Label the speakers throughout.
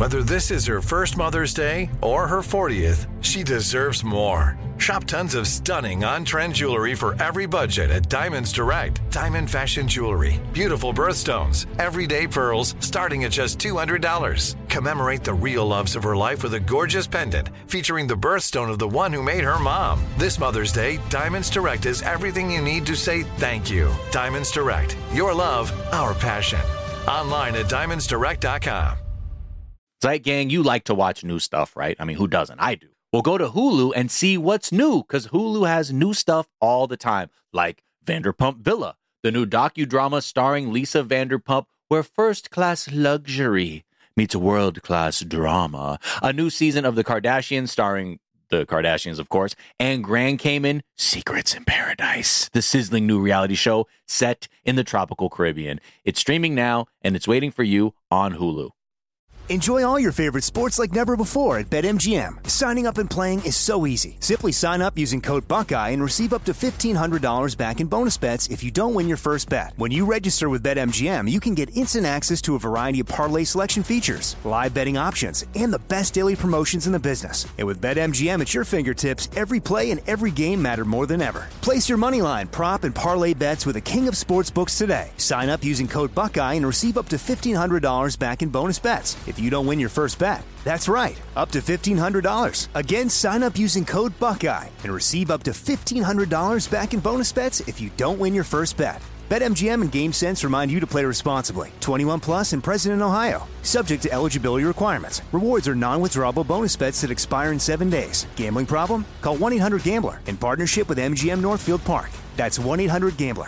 Speaker 1: Whether this is her first Mother's Day or her 40th, she deserves more. Shop tons of stunning on-trend jewelry for every budget at Diamonds Direct. Diamond fashion jewelry, beautiful birthstones, everyday pearls starting at just $200. Commemorate the real loves of her life with a gorgeous pendant featuring the birthstone of the one who made her mom. This Mother's Day, Diamonds Direct is everything you need to say thank you. Diamonds Direct. Your love, our passion. Online at diamondsdirect.com.
Speaker 2: Zeit Gang, you like to watch new stuff, right? I mean, who doesn't? I do. Well, go to Hulu and see what's new, because Hulu has new stuff all the time, like Vanderpump Villa, the new docudrama starring Lisa Vanderpump, where first-class luxury meets world-class drama. A new season of The Kardashians starring the Kardashians, of course, and Grand Cayman, Secrets in Paradise, the sizzling new reality show set in the tropical Caribbean. It's streaming now, and it's waiting for you on Hulu.
Speaker 3: Enjoy all your favorite sports like never before at BetMGM. Signing up and playing is so easy. Simply sign up using code Buckeye and receive up to $1,500 back in bonus bets if you don't win your first bet. When you register with BetMGM, you can get instant access to a variety of parlay selection features, live betting options, and the best daily promotions in the business. And with BetMGM at your fingertips, every play and every game matter more than ever. Place your moneyline, prop, and parlay bets with the king of sportsbooks today. Sign up using code Buckeye and receive up to $1,500 back in bonus bets if you don't win your first bet. That's right, up to $1,500. Again, sign up using code Buckeye and receive up to $1,500 back in bonus bets if you don't win your first bet. BetMGM and GameSense remind you to play responsibly. 21 plus and present in Ohio. Subject to eligibility requirements. Rewards are non-withdrawable bonus bets that expire in 7 days. Gambling problem? Call 1-800-GAMBLER in partnership with MGM Northfield Park. That's 1-800-GAMBLER.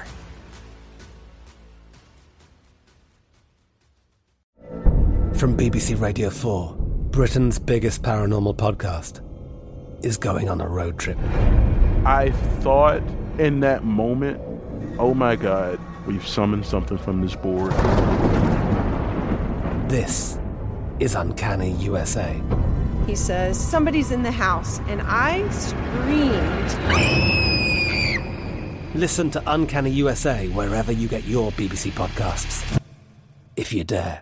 Speaker 4: From BBC Radio 4, Britain's biggest paranormal podcast is going on a road trip.
Speaker 5: I thought in that moment, oh my God, we've summoned something from this board.
Speaker 4: This is Uncanny USA.
Speaker 6: He says, somebody's in the house, and I screamed.
Speaker 4: Listen to Uncanny USA wherever you get your BBC podcasts, if you dare.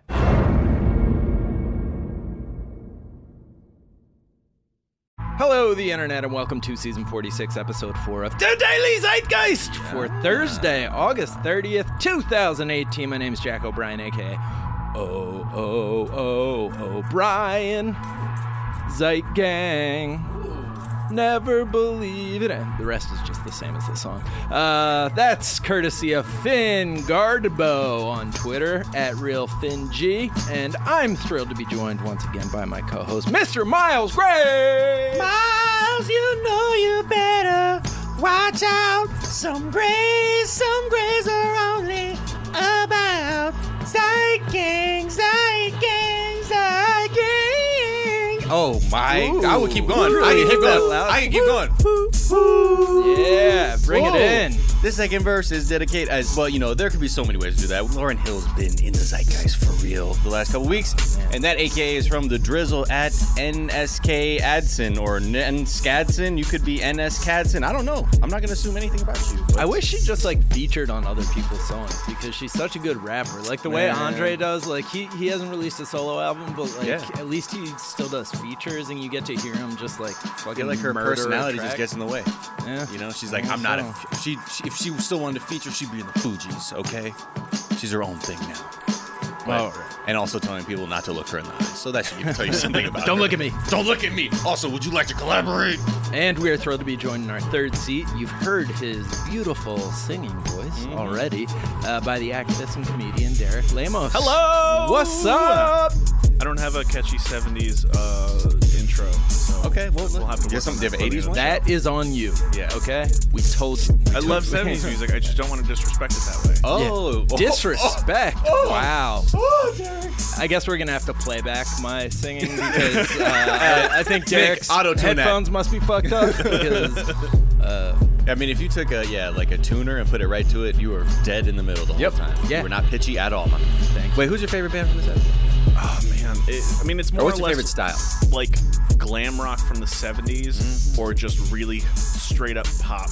Speaker 7: Hello, the internet, and welcome to season 46, episode 4 of The Daily Zeitgeist for Thursday, August 30th, 2018. My name is Jack O'Brien, a.k.a. O'Brien. Zeit Gang. Never believe it. And the rest is just the same as the song. That's courtesy of Finn Gardbo on Twitter, at RealFinnG. And I'm thrilled to be joined once again by my co-host, Mr. Miles Gray.
Speaker 8: Miles, you know you better watch out. Some grays are only about Zeit Gang, Zeit Gang, Zeit Gang.
Speaker 2: Oh my!
Speaker 7: Ooh,
Speaker 2: I would keep going.
Speaker 7: Really?
Speaker 2: I can keep
Speaker 7: That
Speaker 2: going.
Speaker 7: loud?
Speaker 2: I can keep going.
Speaker 7: Yeah, bring it in.
Speaker 2: This second verse is dedicated as well. You know, there could be so many ways to do that. Lauryn Hill's been in the zeitgeist for real the last couple weeks, and that AKA is from the Drizzle at NSK Adson or Nskadson. You could be NS Cadson. I don't know. I'm not gonna assume anything about you.
Speaker 7: I wish she just like featured on other people's songs because she's such a good rapper. Like the way Andre does. Like he hasn't released a solo album, but like at least he still does features, and you get to hear him just like fucking
Speaker 2: like her personality just gets in the way.
Speaker 7: Yeah,
Speaker 2: you know, she's like, I'm not. If she still wanted to feature, she'd be in the Fugees. Okay, she's her own thing now. But, and also telling people not to look her in the eyes. So that should tell you something about
Speaker 7: Don't
Speaker 2: her.
Speaker 7: look at me.
Speaker 2: Don't look at me. Also, would you like to collaborate?
Speaker 7: And we are thrilled to be joined in our third seat. You've heard his beautiful singing voice already by the activist and comedian Derek Lemos.
Speaker 9: Hello!
Speaker 7: What's up?
Speaker 9: I don't have a catchy 70s intro. So
Speaker 2: okay, well,
Speaker 9: we'll have to
Speaker 2: get something. Do you have an 80s one?
Speaker 7: That is on you.
Speaker 9: Yeah.
Speaker 7: Okay? We told you.
Speaker 9: I love 70s music. I just don't want to disrespect it that way.
Speaker 7: Oh. Yeah. Disrespect. Wow.
Speaker 9: Oh, Derek.
Speaker 7: I guess we're going to have to play back my singing because I think Derek's headphones must be fucked up. Because,
Speaker 2: I mean, if you took a tuner and put it right to it, you were dead in the middle the whole time.
Speaker 7: Yeah.
Speaker 2: You were not pitchy at all, man.
Speaker 7: Thanks.
Speaker 2: Wait, who's your favorite band from this episode?
Speaker 9: Oh, man. It's more or
Speaker 2: what's
Speaker 9: less
Speaker 2: your favorite style?
Speaker 9: Like glam rock from the 70s or just really straight up pop.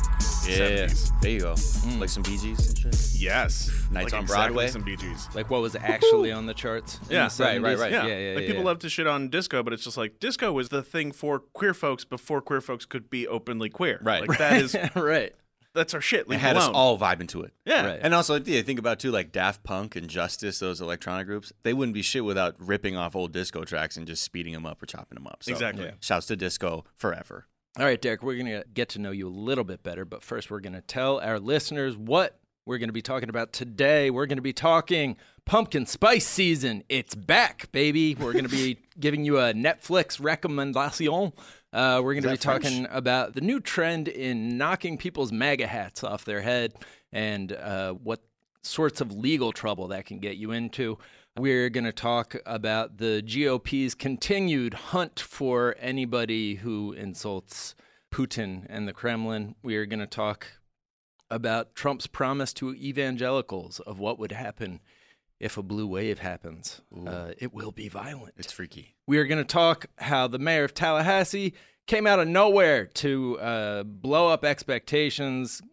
Speaker 9: 70s.
Speaker 2: There you go. Like some Bee Gees and shit.
Speaker 9: Yes.
Speaker 2: Nights
Speaker 9: like
Speaker 2: on
Speaker 9: exactly
Speaker 2: Broadway.
Speaker 9: Some Bee Gees.
Speaker 7: Like what was actually on the charts? in
Speaker 9: Yeah,
Speaker 7: the 70s?
Speaker 2: right.
Speaker 9: Yeah. Like people love to shit on disco, but it's just like disco was the thing for queer folks before queer folks could be openly queer.
Speaker 2: Right.
Speaker 9: Like that is
Speaker 7: right.
Speaker 9: that's our shit.
Speaker 2: It
Speaker 9: Leave
Speaker 2: had
Speaker 9: it
Speaker 2: us
Speaker 9: alone.
Speaker 2: all vibing to it.
Speaker 9: Yeah.
Speaker 7: Right.
Speaker 2: And also, think about too, like Daft Punk and Justice, those electronic groups. They wouldn't be shit without ripping off old disco tracks and just speeding them up or chopping them up. So,
Speaker 9: Exactly.
Speaker 2: Shouts to disco forever.
Speaker 7: All right, Derek, we're going to get to know you a little bit better, but first we're going to tell our listeners what we're going to be talking about today. We're going to be talking pumpkin spice season. It's back, baby. We're going to be giving you a Netflix recommendation. We're going to be talking about the new trend in knocking people's MAGA hats off their head and what sorts of legal trouble that can get you into. We're going to talk about the GOP's continued hunt for anybody who insults Putin and the Kremlin. We are going to talk about Trump's promise to evangelicals of what would happen if a blue wave happens. It will be violent.
Speaker 2: It's freaky.
Speaker 7: We are going to talk how the mayor of Tallahassee came out of nowhere to blow up expectations,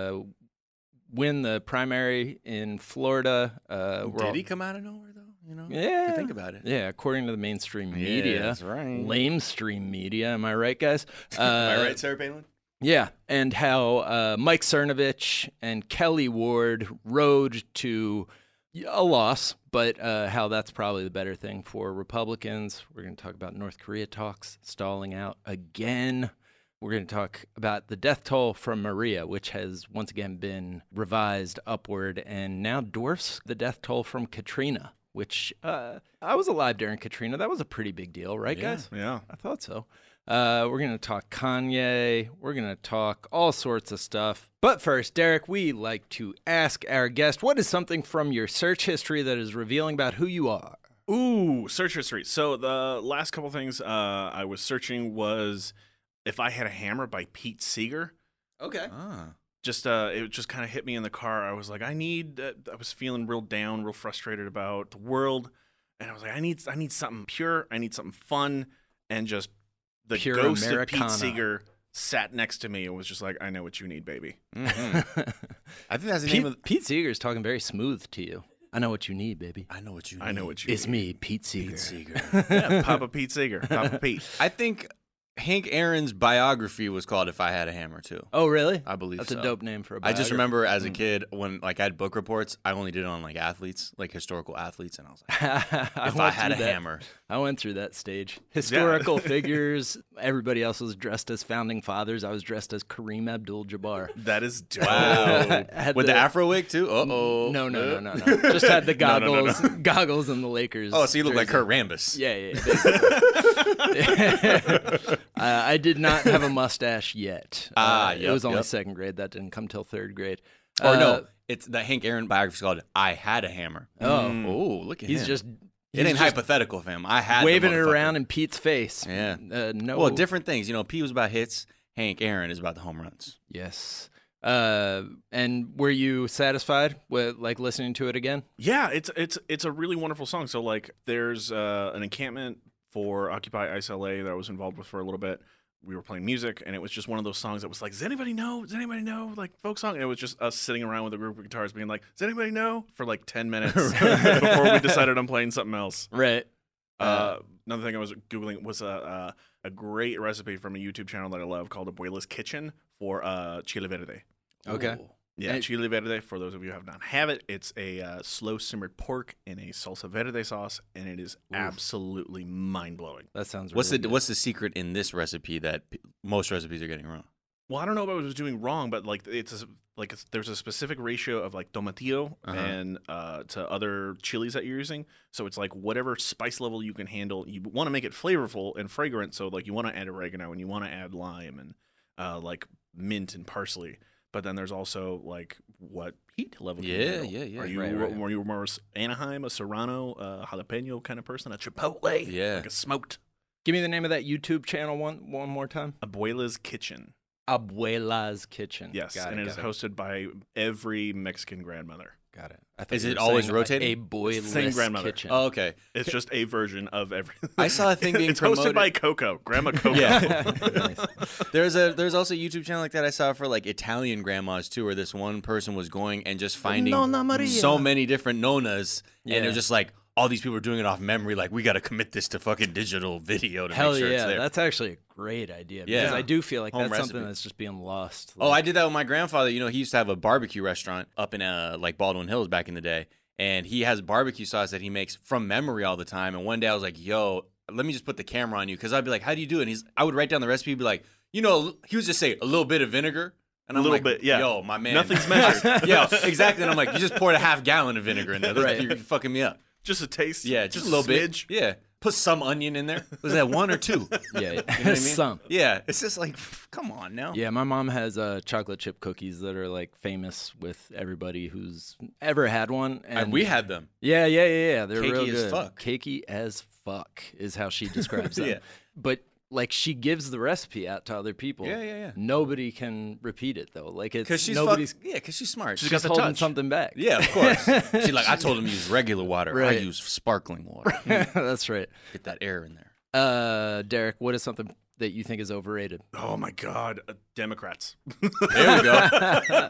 Speaker 7: win the primary in Florida.
Speaker 2: Did he come out of nowhere, though? You know?
Speaker 7: Yeah.
Speaker 2: If you think about it.
Speaker 7: Yeah, according to the mainstream media.
Speaker 2: That's right.
Speaker 7: Lamestream media. Am I right, guys?
Speaker 2: Am I right, Sarah Palin?
Speaker 7: Yeah, and how Mike Cernovich and Kelly Ward rode to a loss, but how that's probably the better thing for Republicans. We're going to talk about North Korea talks stalling out again. We're going to talk about the death toll from Maria, which has once again been revised upward and now dwarfs the death toll from Katrina, which I was alive during Katrina. That was a pretty big deal, right, guys?
Speaker 9: Yeah.
Speaker 7: I thought so. We're going to talk Kanye. We're going to talk all sorts of stuff. But first, Derek, we like to ask our guest, what is something from your search history that is revealing about who you are?
Speaker 9: Ooh, search history. So the last couple things I was searching was If I Had a Hammer by Pete Seeger.
Speaker 7: Okay.
Speaker 9: Just it just kind of hit me in the car. I was like, I was feeling real down, real frustrated about the world, and I was like, I need something pure. I need something fun, and just the
Speaker 7: Pure
Speaker 9: ghost
Speaker 7: Americana.
Speaker 9: of Pete Seeger sat next to me and was just like, I know what you need, baby.
Speaker 2: Mm-hmm. I think that's the name of
Speaker 7: Pete Seeger is talking very smooth to you. I know what you need, baby.
Speaker 2: I know what you need.
Speaker 9: I know what you
Speaker 7: It's
Speaker 9: need.
Speaker 7: me, Pete Seeger.
Speaker 2: Pete Seeger.
Speaker 9: Yeah, Papa Pete Seeger. Papa Pete.
Speaker 2: I think Hank Aaron's biography was called If I Had a Hammer, too.
Speaker 7: Oh, really?
Speaker 2: I believe
Speaker 7: That's
Speaker 2: so.
Speaker 7: a dope name for a
Speaker 2: I
Speaker 7: biography.
Speaker 2: just remember as a kid when I had book reports, I only did it on like athletes, like historical athletes, and I was like, if I had a hammer.
Speaker 7: I went through that stage. Historical figures. Everybody else was dressed as founding fathers. I was dressed as Kareem Abdul-Jabbar.
Speaker 9: That is dope.
Speaker 2: Wow.
Speaker 7: Had
Speaker 2: With the Afro wig, too? Uh-oh.
Speaker 7: No. Just had the goggles, goggles and the Lakers.
Speaker 2: Oh, so you look like
Speaker 7: jersey.
Speaker 2: Kurt Rambis.
Speaker 7: Yeah. Basically. I did not have a mustache yet. It was only second grade. That didn't come till third grade.
Speaker 2: Or no, it's the Hank Aaron biography is called I Had a Hammer.
Speaker 7: Oh,
Speaker 2: look at him.
Speaker 7: he's just
Speaker 2: It ain't hypothetical, fam. I had
Speaker 7: waving
Speaker 2: the
Speaker 7: it
Speaker 2: motherfucker.
Speaker 7: around in Pete's face.
Speaker 2: Yeah.
Speaker 7: No.
Speaker 2: Well, different things. You know, Pete was about hits. Hank Aaron is about the home runs.
Speaker 7: Yes. And were you satisfied with like listening to it again?
Speaker 9: Yeah, it's a really wonderful song. So like, there's an encampment for Occupy ICE LA that I was involved with for a little bit. We were playing music, and it was just one of those songs that was like, does anybody know? Does anybody know? Like, folk song? And it was just us sitting around with a group of guitars being like, does anybody know? For like 10 minutes before we decided on playing something else.
Speaker 7: Right.
Speaker 9: Another thing I was Googling was a great recipe from a YouTube channel that I love called Abuela's Kitchen for chile verde.
Speaker 7: Okay.
Speaker 2: Ooh.
Speaker 9: Yeah, chile verde, for those of you who have not had it, it's a slow-simmered pork in a salsa verde sauce, and it is absolutely mind-blowing.
Speaker 7: That sounds
Speaker 2: What's
Speaker 7: really
Speaker 2: the
Speaker 7: good.
Speaker 2: What's the secret in this recipe that most recipes are getting wrong?
Speaker 9: Well, I don't know if I was doing wrong, but like there's a specific ratio of like tomatillo and to other chilies that you're using. So it's like whatever spice level you can handle. You want to make it flavorful and fragrant. So like you want to add oregano and you want to add lime and like mint and parsley. But then there's also like what heat level you
Speaker 2: Yeah,
Speaker 9: handle.
Speaker 2: yeah.
Speaker 9: Are you were you more Anaheim, a Serrano, jalapeno kind of person, a chipotle,
Speaker 2: Yeah.
Speaker 9: like a smoked?
Speaker 7: Give me the name of that YouTube channel one more time.
Speaker 9: Abuela's Kitchen.
Speaker 7: Abuela's Kitchen.
Speaker 9: Yes,
Speaker 7: Got
Speaker 9: and it is
Speaker 7: got
Speaker 9: hosted by every Mexican grandmother.
Speaker 7: got it. I thought
Speaker 2: Is
Speaker 7: you
Speaker 2: it
Speaker 7: were
Speaker 2: always
Speaker 7: saying
Speaker 2: rotating?
Speaker 7: A boyless
Speaker 9: Same grandmother.
Speaker 7: kitchen.
Speaker 2: Oh, okay.
Speaker 9: It's just a version of everything.
Speaker 2: I saw a thing being
Speaker 9: it's
Speaker 2: promoted.
Speaker 9: hosted by Coco, Grandma Coco.
Speaker 2: Yeah. There's also a YouTube channel like that I saw for like Italian grandmas too, where this one person was going and just finding
Speaker 8: Nonna Maria.
Speaker 2: so many different nonas,
Speaker 7: Yeah.
Speaker 2: and they're just like all these people are doing it off memory. Like we got to commit this to fucking digital video to
Speaker 7: Hell
Speaker 2: make sure it's
Speaker 7: yeah,
Speaker 2: there.
Speaker 7: that's actually a great idea.
Speaker 2: Yeah.
Speaker 7: Because I do feel like
Speaker 2: Home
Speaker 7: that's something
Speaker 2: recipe.
Speaker 7: that's just being lost.
Speaker 2: Oh, I did that with my grandfather. You know, he used to have a barbecue restaurant up in like Baldwin Hills back in the day, and he has barbecue sauce that he makes from memory all the time. And one day I was like, "Yo, let me just put the camera on you," because I'd be like, "How do you do it?" And I would write down the recipe, be like, you know, he would just say a little bit of vinegar. And
Speaker 9: A
Speaker 2: I'm
Speaker 9: little
Speaker 2: like,
Speaker 9: bit, yeah.
Speaker 2: Yo, my man.
Speaker 9: Nothing's measured.
Speaker 2: Yeah, exactly. And I'm like, you just poured a half gallon of vinegar in there.
Speaker 7: Right.
Speaker 2: You're fucking me up.
Speaker 9: Just a taste.
Speaker 2: Yeah, just a little
Speaker 9: smidge.
Speaker 2: bit. Yeah. Put some onion in there. Was that 1 or 2?
Speaker 7: Yeah,
Speaker 2: You know what I mean?
Speaker 7: some.
Speaker 2: Yeah. It's just like, come on now.
Speaker 7: Yeah, my mom has chocolate chip cookies that are like famous with everybody who's ever had one. And
Speaker 2: We had them.
Speaker 7: Yeah. They're
Speaker 2: Cakey
Speaker 7: real
Speaker 2: as
Speaker 7: good.
Speaker 2: fuck.
Speaker 7: Cakey as fuck is how she describes them.
Speaker 2: Yeah.
Speaker 7: But like she gives the recipe out to other people.
Speaker 2: Yeah.
Speaker 7: Nobody can repeat it though. Like it's
Speaker 2: Because she's
Speaker 7: nobody's
Speaker 2: because she's smart.
Speaker 7: she's
Speaker 9: got the
Speaker 7: holding
Speaker 9: touch.
Speaker 7: something back.
Speaker 2: Yeah, of course. She's like, I told him to use regular water.
Speaker 7: Right.
Speaker 2: I use sparkling water.
Speaker 7: That's right.
Speaker 2: Get that air in there.
Speaker 7: Derek, what is something that you think is overrated?
Speaker 9: Oh my God, Democrats.
Speaker 2: There we go.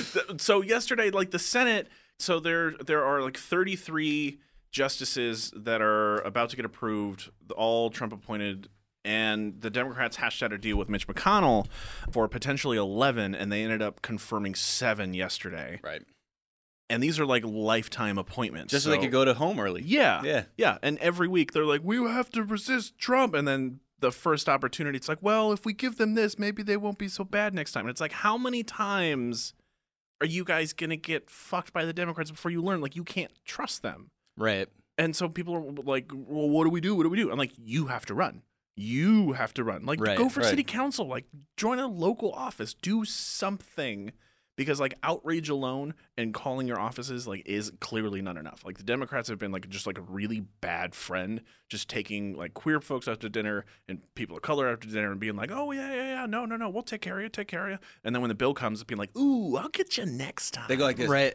Speaker 9: So yesterday, like the Senate, so there are like 33 justices that are about to get approved, all Trump appointed, and the Democrats hashed out a deal with Mitch McConnell for potentially 11, and they ended up confirming 7 yesterday.
Speaker 2: Right.
Speaker 9: And these are like lifetime appointments.
Speaker 2: Just so they could go to home early.
Speaker 9: Yeah. And every week they're like, we have to resist Trump. And then the first opportunity, it's like, well, if we give them this, maybe they won't be so bad next time. And it's like, how many times are you guys going to get fucked by the Democrats before you learn? Like, you can't trust them.
Speaker 7: Right.
Speaker 9: And so people are like, well, what do we do? What do we do? I'm like, you have to run. You have to run. Like,
Speaker 7: Right,
Speaker 9: go for
Speaker 2: right.
Speaker 9: city council. Like, join a local office. Do something. Because like outrage alone and calling your offices like is clearly not enough. Like the Democrats have been like just like a really bad friend, just taking like queer folks out to dinner and people of color out to dinner and being like, oh yeah, no, we'll take care of you. And then when the bill comes, being like, ooh, I'll get you next time.
Speaker 2: They go like this.
Speaker 7: Right.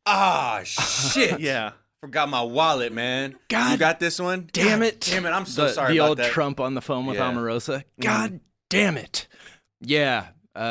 Speaker 2: Ah, shit.
Speaker 9: Yeah.
Speaker 2: Forgot my wallet, man.
Speaker 7: God
Speaker 2: you got this one?
Speaker 7: damn it.
Speaker 2: Damn it. I'm so sorry
Speaker 7: The
Speaker 2: about
Speaker 7: old
Speaker 2: that.
Speaker 7: Trump on the phone with
Speaker 2: Yeah.
Speaker 7: Omarosa. God damn it. Yeah.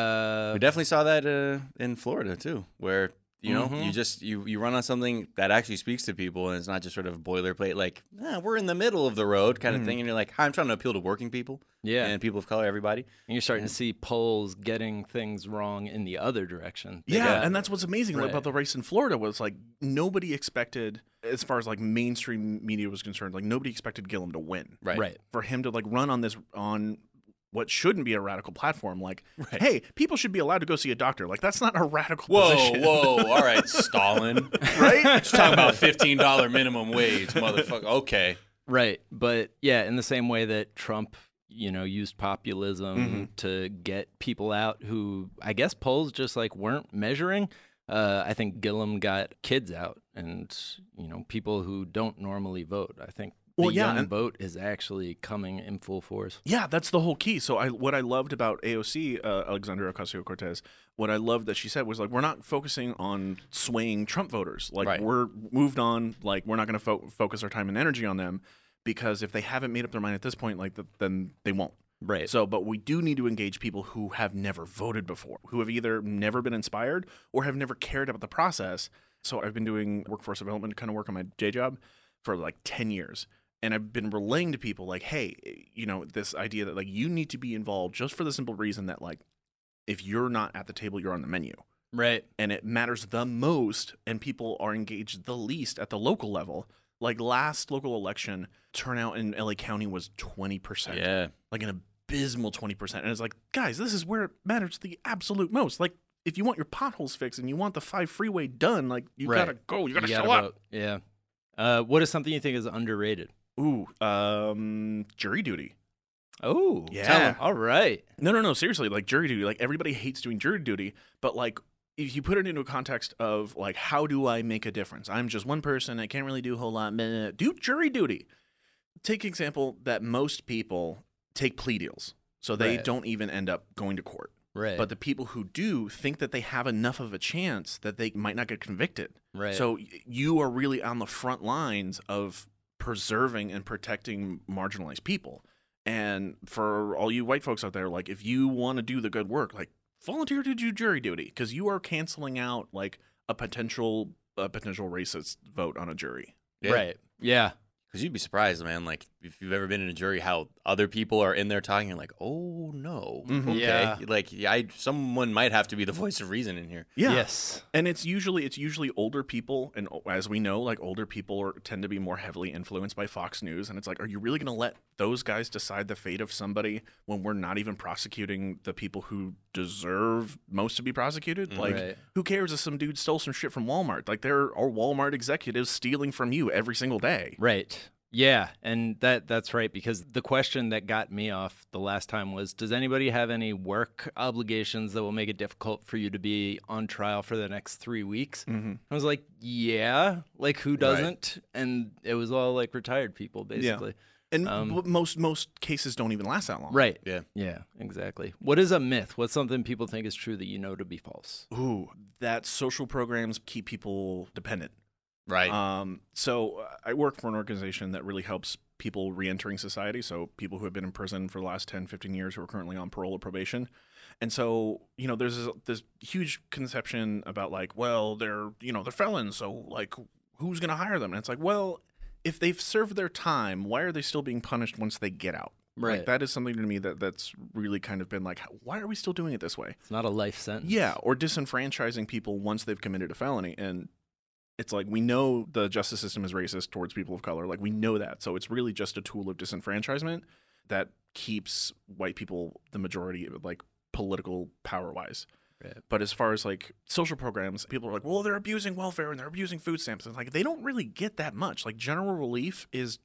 Speaker 2: We definitely saw that in Florida too, where you know you just you run on something that actually speaks to people, and it's not just sort of boilerplate like we're in the middle of the road kind of thing, and you're like, hi, I'm trying to appeal to working people,
Speaker 7: Yeah.
Speaker 2: and people of color, everybody.
Speaker 7: And you're starting to see polls getting things wrong in the other direction.
Speaker 9: Yeah, and that's what's amazing
Speaker 7: Right.
Speaker 9: about the race in Florida was like nobody expected, as far as like mainstream media was concerned, like nobody expected Gillum to win.
Speaker 7: Right.
Speaker 9: For him to like run on what shouldn't be a radical platform, like, hey, people should be allowed to go see a doctor. Like that's not a radical position.
Speaker 2: Whoa, all right, Stalin,
Speaker 9: right?
Speaker 2: Just talking about $15 minimum wage, motherfucker. Okay,
Speaker 7: Right. But yeah, in the same way that Trump, used populism to get people out who I guess polls just like weren't measuring. I think Gillum got kids out and, people who don't normally vote. I think the young vote is actually coming in full force.
Speaker 9: Yeah, that's the whole key. So what I loved about AOC, Alexandria Ocasio-Cortez, what I loved that she said was like, we're not focusing on swaying Trump voters. Like
Speaker 2: Right.
Speaker 9: we're moved on. Like we're not going to focus our time and energy on them because if they haven't made up their mind at this point, like then they won't.
Speaker 7: Right.
Speaker 9: So, but we do need to engage people who have never voted before, who have either never been inspired or have never cared about the process. So I've been doing workforce development kind of work on my day job for like 10 years. And I've been relaying to people like, hey, this idea that like you need to be involved just for the simple reason that like if you're not at the table, you're on the menu.
Speaker 7: Right.
Speaker 9: And it matters the most and people are engaged the least at the local level. Like last local election, turnout in LA County was 20%.
Speaker 2: yeah,
Speaker 9: Like an abysmal 20%. And it's like, guys, this is where it matters the absolute most. Like if you want your potholes fixed and you want the 5 freeway done, like you
Speaker 7: Right.
Speaker 9: gotta go. You gotta show
Speaker 7: vote.
Speaker 9: up.
Speaker 7: Yeah. What is something you think is underrated?
Speaker 9: Ooh, jury duty.
Speaker 7: Oh,
Speaker 9: Yeah.
Speaker 7: all right.
Speaker 9: No, seriously, like jury duty. Like everybody hates doing jury duty, but like if you put it into a context of like, how do I make a difference? I'm just one person. I can't really do a whole lot. Do jury duty. Take example that most people take plea deals, so they
Speaker 7: Right.
Speaker 9: don't even end up going to court.
Speaker 7: Right.
Speaker 9: But the people who do think that they have enough of a chance that they might not get convicted.
Speaker 7: Right.
Speaker 9: So you are really on the front lines of preserving and protecting marginalized people. And for all you white folks out there, like, if you want to do the good work, like, volunteer to do jury duty, because you are canceling out like a potential racist vote on a jury.
Speaker 10: Yeah.
Speaker 7: Right. Yeah.
Speaker 10: Because you'd be surprised, man. Like, if you've ever been in a jury, how other people are in there talking, you're like, oh, no.
Speaker 9: Mhm.
Speaker 10: Okay.
Speaker 7: Yeah.
Speaker 10: Like, someone might have to be the voice of reason in here.
Speaker 9: Yeah.
Speaker 7: Yes.
Speaker 9: And it's usually older people, and as we know, like, older people tend to be more heavily influenced by Fox News. And it's like, are you really going to let those guys decide the fate of somebody when we're not even prosecuting the people who deserve most to be prosecuted? Like,
Speaker 7: Right.
Speaker 9: who cares if some dude stole some shit from Walmart? Like, there are Walmart executives stealing from you every single day.
Speaker 7: Right. Yeah, and that's right, because the question that got me off the last time was, does anybody have any work obligations that will make it difficult for you to be on trial for the next 3 weeks?
Speaker 9: Mm-hmm.
Speaker 7: I was like, yeah, like, who doesn't? And it was all like retired people, basically.
Speaker 9: And most cases don't even last that long.
Speaker 7: Right.
Speaker 10: Yeah.
Speaker 7: Yeah, exactly. What is a myth? What's something people think is true that you know to be false?
Speaker 9: Ooh, that social programs keep people dependent.
Speaker 10: Right.
Speaker 9: So I work for an organization that really helps people re-entering society. So people who have been in prison for the last 10, 15 years who are currently on parole or probation. And so, there's this huge conception about, like, well, they're felons. So, like, who's going to hire them? And it's like, well, if they've served their time, why are they still being punished once they get out?
Speaker 7: Right.
Speaker 9: Like, that is something to me that's really kind of been like, why are we still doing it this way?
Speaker 7: It's not a life sentence.
Speaker 9: Yeah. Or disenfranchising people once they've committed a felony. And it's like, we know the justice system is racist towards people of color. Like, we know that. So it's really just a tool of disenfranchisement that keeps white people the majority, like, political power-wise.
Speaker 7: Right.
Speaker 9: But as far as, like, social programs, people are like, well, they're abusing welfare and they're abusing food stamps. And it's like, they don't really get that much. Like, general relief is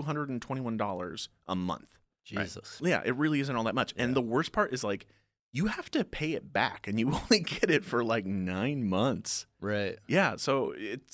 Speaker 9: $221 a month.
Speaker 7: Jesus.
Speaker 9: Right? Yeah, it really isn't all that much. Yeah. And the worst part is, like, you have to pay it back, and you only get it for like 9 months.
Speaker 7: Right.
Speaker 9: Yeah. So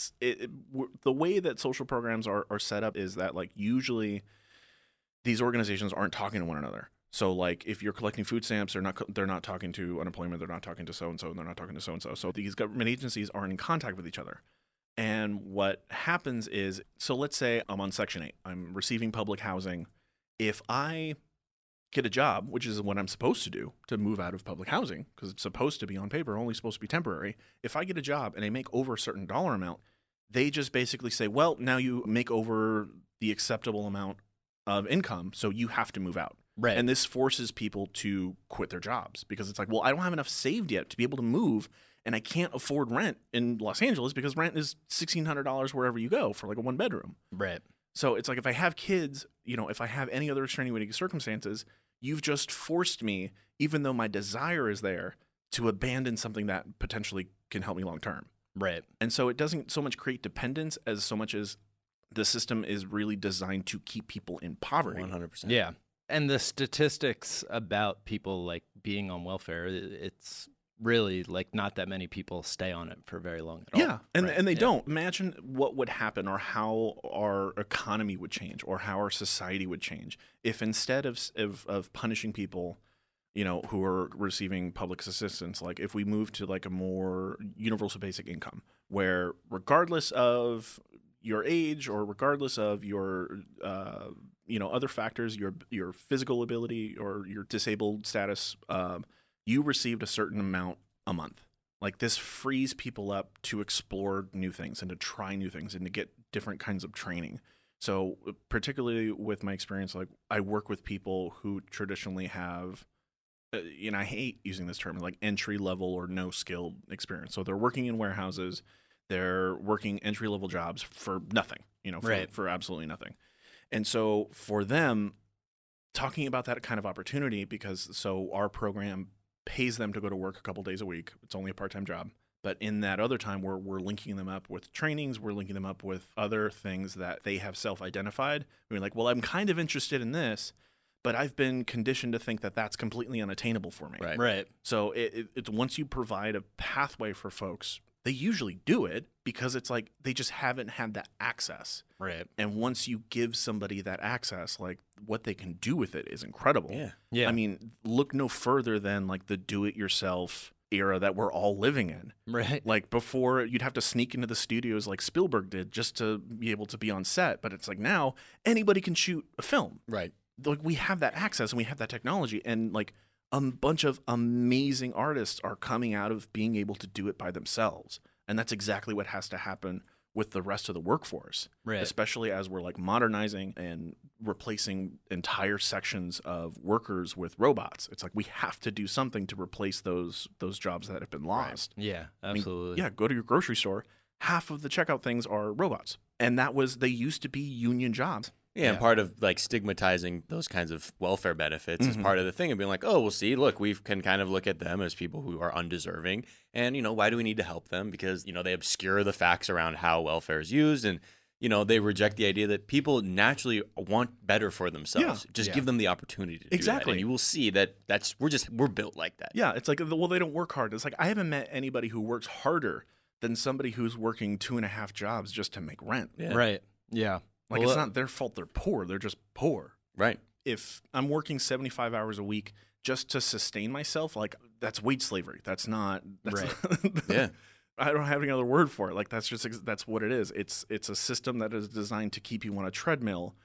Speaker 9: the way that social programs are set up is that, like, usually these organizations aren't talking to one another. So, like, if you're collecting food stamps, they're not talking to unemployment, they're not talking to so and so, and they're not talking to so and so. So these government agencies aren't in contact with each other. And what happens is, so let's say I'm on Section 8, I'm receiving public housing. If I get a job, which is what I'm supposed to do to move out of public housing, because it's supposed to be on paper, only supposed to be temporary. If I get a job and I make over a certain dollar amount, they just basically say, well, now you make over the acceptable amount of income, so you have to move out.
Speaker 7: Right.
Speaker 9: And this forces people to quit their jobs because it's like, well, I don't have enough saved yet to be able to move, and I can't afford rent in Los Angeles because rent is $1,600 wherever you go for like a 1-bedroom.
Speaker 7: Right.
Speaker 9: So it's like, if I have kids, if I have any other extenuating circumstances, you've just forced me, even though my desire is there, to abandon something that potentially can help me long term.
Speaker 7: Right.
Speaker 9: And so it doesn't so much create dependence as so much as the system is really designed to keep people in poverty.
Speaker 10: 100%.
Speaker 7: Yeah. And the statistics about people, like, being on welfare, it's really, like, not that many people stay on it for very long at all.
Speaker 9: Yeah, and they don't. Imagine what would happen, or how our economy would change, or how our society would change if, instead of punishing people, who are receiving public assistance, like, if we move to like a more universal basic income, where regardless of your age or regardless of your other factors, your physical ability or your disabled status, you received a certain amount a month. Like, this frees people up to explore new things and to try new things and to get different kinds of training. So particularly with my experience, like, I work with people who traditionally have, I hate using this term, like, entry level or no skilled experience. So they're working in warehouses, they're working entry level jobs for nothing, for absolutely nothing. And so for them, talking about that kind of opportunity, because our program pays them to go to work a couple days a week. It's only a part-time job. But in that other time, we're linking them up with trainings. We're linking them up with other things that they have self-identified. We're like, well, I'm kind of interested in this, but I've been conditioned to think that that's completely unattainable for me.
Speaker 7: Right.
Speaker 9: So it's once you provide a pathway for folks they usually do it because it's like they just haven't had that access.
Speaker 7: Right.
Speaker 9: And once you give somebody that access, like what they can do with it is incredible.
Speaker 7: Yeah.
Speaker 9: I mean, look no further than like the do-it-yourself era that we're all living in.
Speaker 7: Right.
Speaker 9: Like before, you'd have to sneak into the studios like Spielberg did just to be able to be on set. But it's like now anybody can shoot a film.
Speaker 10: Right.
Speaker 9: Like we have that access and we have that technology, and like a bunch of amazing artists are coming out of being able to do it by themselves. And that's exactly what has to happen with the rest of the workforce,
Speaker 7: Right.
Speaker 9: especially as we're like modernizing and replacing entire sections of workers with robots. It's like we have to do something to replace those jobs that have been lost.
Speaker 7: Yeah,
Speaker 9: I mean,
Speaker 7: absolutely.
Speaker 9: yeah, go to your grocery store. Half of the checkout things are robots. And they used to be union jobs.
Speaker 10: Yeah, and part of like stigmatizing those kinds of welfare benefits is part of the thing of being like, oh, well, see, look, we can kind of look at them as people who are undeserving. And, why do we need to help them? Because, they obscure the facts around how welfare is used. And, they reject the idea that people naturally want better for themselves. Just give them the opportunity to do that. And you will see that we're built like that.
Speaker 9: Yeah, it's like, well, they don't work hard. It's like I haven't met anybody who works harder than somebody who's working 2.5 jobs just to make rent.
Speaker 7: Yeah. Right. Yeah.
Speaker 9: Like, it's not their fault they're poor. They're just poor.
Speaker 10: Right.
Speaker 9: If I'm working 75 hours a week just to sustain myself, like, that's wage slavery. That's right.
Speaker 10: Yeah.
Speaker 9: I don't have any other word for it. Like, that's what it is. It's a system that is designed to keep you on a treadmill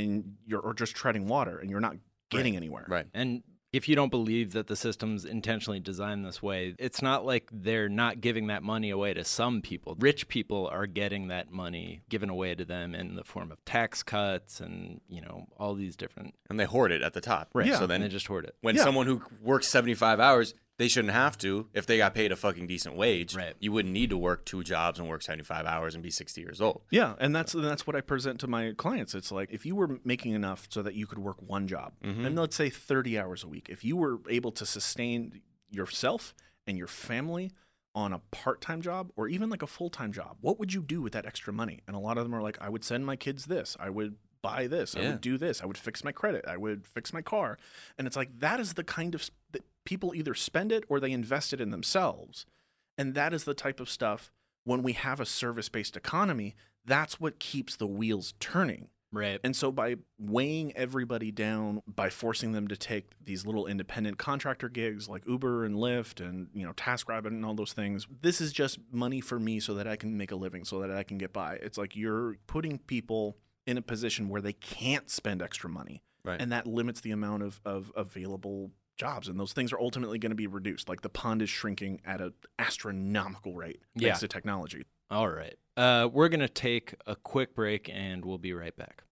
Speaker 9: or just treading water, and you're not getting anywhere.
Speaker 10: Right.
Speaker 7: And if you don't believe that the system's intentionally designed this way, it's not like they're not giving that money away to some people. Rich people are getting that money given away to them in the form of tax cuts and, all these different...
Speaker 10: And they hoard it at the top.
Speaker 7: Right.
Speaker 10: Yeah.
Speaker 7: So then they just hoard it.
Speaker 10: When someone who works 75 hours, they shouldn't have to. If they got paid a fucking decent wage, you wouldn't need to work 2 jobs and work 75 hours and be 60 years old.
Speaker 9: Yeah, and that's what I present to my clients. It's like, if you were making enough so that you could work 1 job, and let's say 30 hours a week, if you were able to sustain yourself and your family on a part-time job or even like a full-time job, what would you do with that extra money? And a lot of them are like, I would send my kids this. I would buy this. I would do this. I would fix my credit. I would fix my car. And it's like, that is the kind of that people either spend it or they invest it in themselves. And that is the type of stuff, when we have a service-based economy, that's what keeps the wheels turning.
Speaker 7: Right.
Speaker 9: And so by weighing everybody down, by forcing them to take these little independent contractor gigs like Uber and Lyft and, TaskRabbit and all those things, this is just money for me so that I can make a living, so that I can get by. It's like you're putting people in a position where they can't spend extra money.
Speaker 10: Right.
Speaker 9: And that limits the amount of available jobs. And those things are ultimately going to be reduced. Like the pond is shrinking at an astronomical rate thanks to technology.
Speaker 7: All right. We're going to take a quick break and we'll be right back.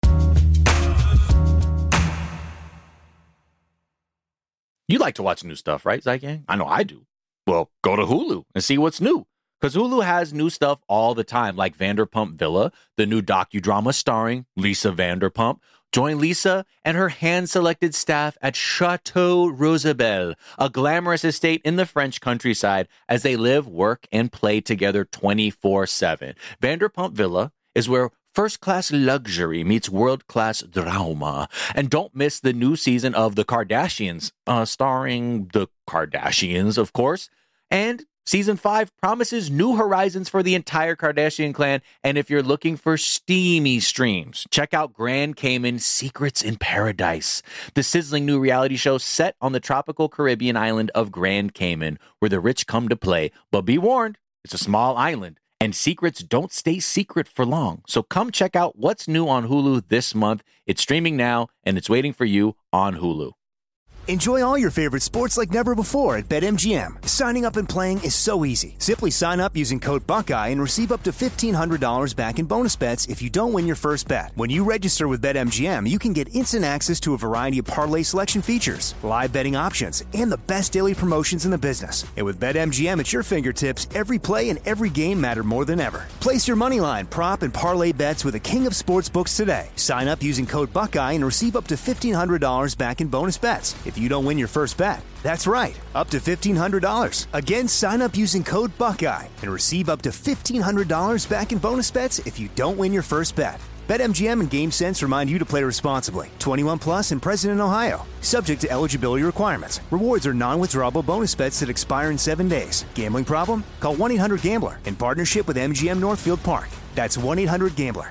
Speaker 2: You like to watch new stuff, right, Zygang? I know I do. Well, go to Hulu and see what's new. Because Hulu has new stuff all the time, like Vanderpump Villa, the new docudrama starring Lisa Vanderpump. Join Lisa and her hand-selected staff at Chateau Rosabelle, a glamorous estate in the French countryside, as they live, work, and play together 24/7. Vanderpump Villa is where first-class luxury meets world-class drama. And don't miss the new season of The Kardashians, starring the Kardashians, of course. And Season 5 promises new horizons for the entire Kardashian clan, and if you're looking for steamy streams, check out Grand Cayman Secrets in Paradise, the sizzling new reality show set on the tropical Caribbean island of Grand Cayman, where the rich come to play. But be warned, it's a small island, and secrets don't stay secret for long. So come check out what's new on Hulu this month. It's streaming now, and it's waiting for you on Hulu.
Speaker 3: Enjoy all your favorite sports like never before at BetMGM. Signing up and playing is so easy. Simply sign up using code Buckeye and receive up to $1,500 back in bonus bets if you don't win your first bet. When you register with BetMGM, you can get instant access to a variety of parlay selection features, live betting options, and the best daily promotions in the business. And with BetMGM at your fingertips, every play and every game matter more than ever. Place your moneyline, prop, and parlay bets with the king of sportsbooks today. Sign up using code Buckeye and receive up to $1,500 back in bonus bets if you don't win your first bet. That's right, up to $1,500. Again, sign up using code Buckeye and receive up to $1,500 back in bonus bets if you don't win your first bet. BetMGM and GameSense remind you to play responsibly. 21 plus and present in Ohio. Subject to eligibility requirements. Rewards are non-withdrawable bonus bets that expire in 7 days. Gambling problem? Call 1-800-GAMBLER in partnership with MGM Northfield Park. That's 1-800-GAMBLER.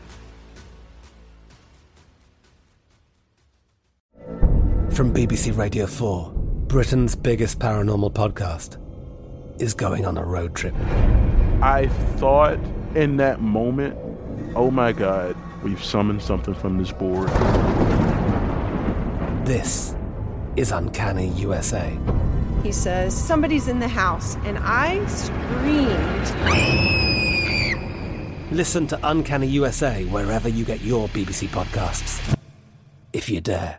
Speaker 4: From BBC Radio 4, Britain's biggest paranormal podcast is going on a road trip.
Speaker 5: I thought in that moment, oh my God, we've summoned something from this board.
Speaker 4: This is Uncanny USA.
Speaker 6: He says, somebody's in the house, and I screamed.
Speaker 4: Listen to Uncanny USA wherever you get your BBC podcasts, if you dare.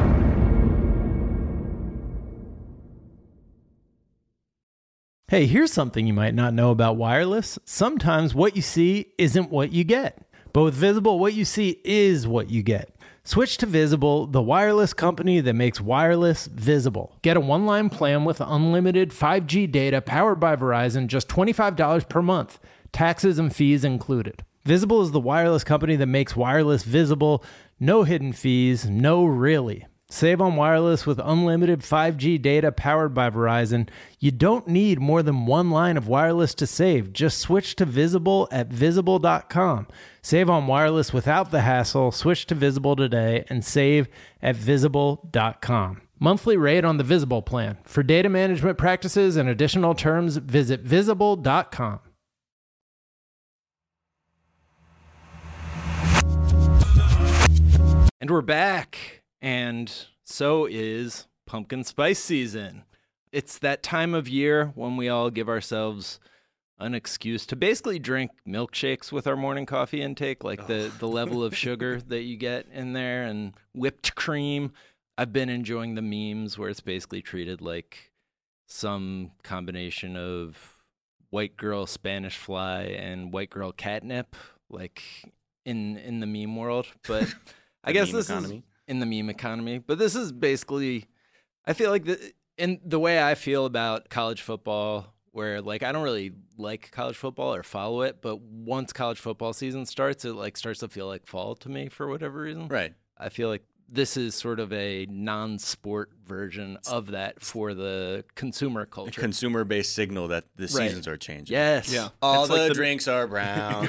Speaker 7: Hey, here's something you might not know about wireless. Sometimes what you see isn't what you get. But with Visible, what you see is what you get. Switch to Visible, the wireless company that makes wireless visible. Get a one-line plan with unlimited 5G data powered by Verizon, just $25 per month. Taxes and fees included. Visible is the wireless company that makes wireless visible. No hidden fees, no really. Save on wireless with unlimited 5G data powered by Verizon. You don't need more than one line of wireless to save. Just switch to Visible at Visible.com. Save on wireless without the hassle. Switch to Visible today and save at Visible.com. Monthly rate on the Visible plan. For data management practices and additional terms, visit Visible.com. And we're back. And so is pumpkin spice season. It's that time of year when we all give ourselves an excuse to basically drink milkshakes with our morning coffee intake, like the level of sugar that you get in there and whipped cream. I've been enjoying the memes where it's basically treated like some combination of white girl Spanish fly and white girl catnip, like in the meme world. But I guess this is in the meme economy. But this is basically, I feel like the way I feel about college football, where like I don't really like college football or follow it, but once college football season starts, it like starts to feel like fall to me for whatever reason.
Speaker 10: Right.
Speaker 7: I feel like this is sort of a non-sport version of that for the consumer culture.
Speaker 10: A consumer-based signal that the seasons are changing.
Speaker 7: Yes.
Speaker 9: Yeah.
Speaker 10: All the drinks are brown.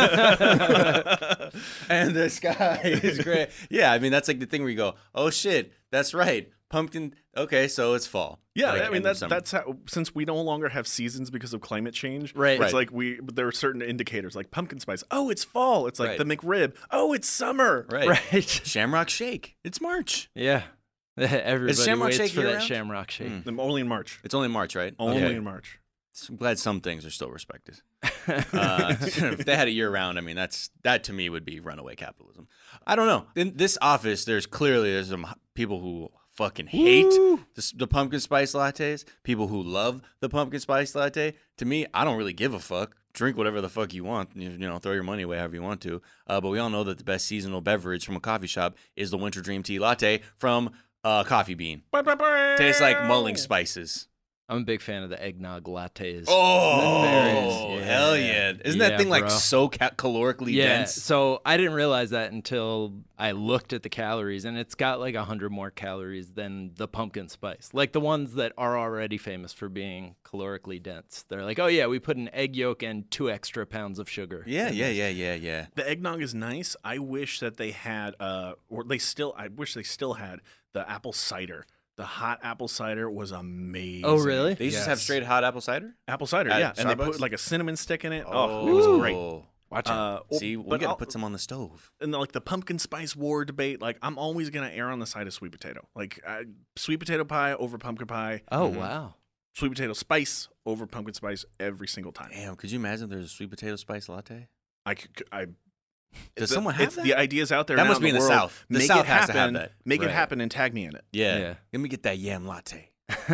Speaker 10: And the sky is gray. Yeah, I mean, that's like the thing where you go, oh, shit, that's right. Pumpkin, okay, so it's fall.
Speaker 9: Yeah,
Speaker 10: like,
Speaker 9: I mean, that's how, since we no longer have seasons because of climate change,
Speaker 7: right?
Speaker 9: It's like there are certain indicators like pumpkin spice. Oh, it's fall. It's like the McRib. Oh, it's summer.
Speaker 10: Right. Shamrock Shake. It's March.
Speaker 7: Yeah. Everybody
Speaker 10: Shamrock
Speaker 7: waits
Speaker 10: Shake
Speaker 7: for that
Speaker 10: year-round?
Speaker 7: Shamrock Shake.
Speaker 9: Only in March.
Speaker 10: It's only in March, right?
Speaker 9: Only in March.
Speaker 10: I'm glad some things are still respected. If they had it year-round, I mean, that to me would be runaway capitalism. I don't know. In this office, there's some people who fucking hate the pumpkin spice lattes, people who love the pumpkin spice latte. To me, I don't really give a fuck. Drink whatever the fuck you want. You know, throw your money away however you want to. But we all know that the best seasonal beverage from a coffee shop is the Winter Dream Tea Latte from Coffee Bean. Tastes like mulling spices.
Speaker 7: I'm a big fan of the eggnog lattes.
Speaker 10: Oh, hell yeah. Isn't that thing like so calorically dense?
Speaker 7: So I didn't realize that until I looked at the calories, and it's got like 100 more calories than the pumpkin spice. Like the ones that are already famous for being calorically dense. They're like, oh yeah, we put an egg yolk and 2 extra pounds of sugar.
Speaker 10: Yeah.
Speaker 9: The eggnog is nice. I wish that they had, I wish they still had the apple cider. The hot apple cider was amazing.
Speaker 7: Oh, really?
Speaker 10: They just have straight hot apple cider?
Speaker 9: Apple cider,
Speaker 10: At
Speaker 9: yeah.
Speaker 10: Starbucks?
Speaker 9: And they put like a cinnamon stick in it. Oh, it was great.
Speaker 10: Watch out. See, we got to put some on the stove.
Speaker 9: And like the pumpkin spice war debate, like I'm always going to err on the side of sweet potato. Like sweet potato pie over pumpkin pie.
Speaker 7: Oh, wow.
Speaker 9: Sweet potato spice over pumpkin spice every single time.
Speaker 10: Damn, could you imagine if there's a sweet potato spice latte?
Speaker 9: Does
Speaker 10: someone have that?
Speaker 9: The idea's out there.
Speaker 10: That
Speaker 9: now
Speaker 10: must be in the South. The South has to have that.
Speaker 9: Make it happen and tag me in it.
Speaker 10: Yeah. Let me get that yam latte.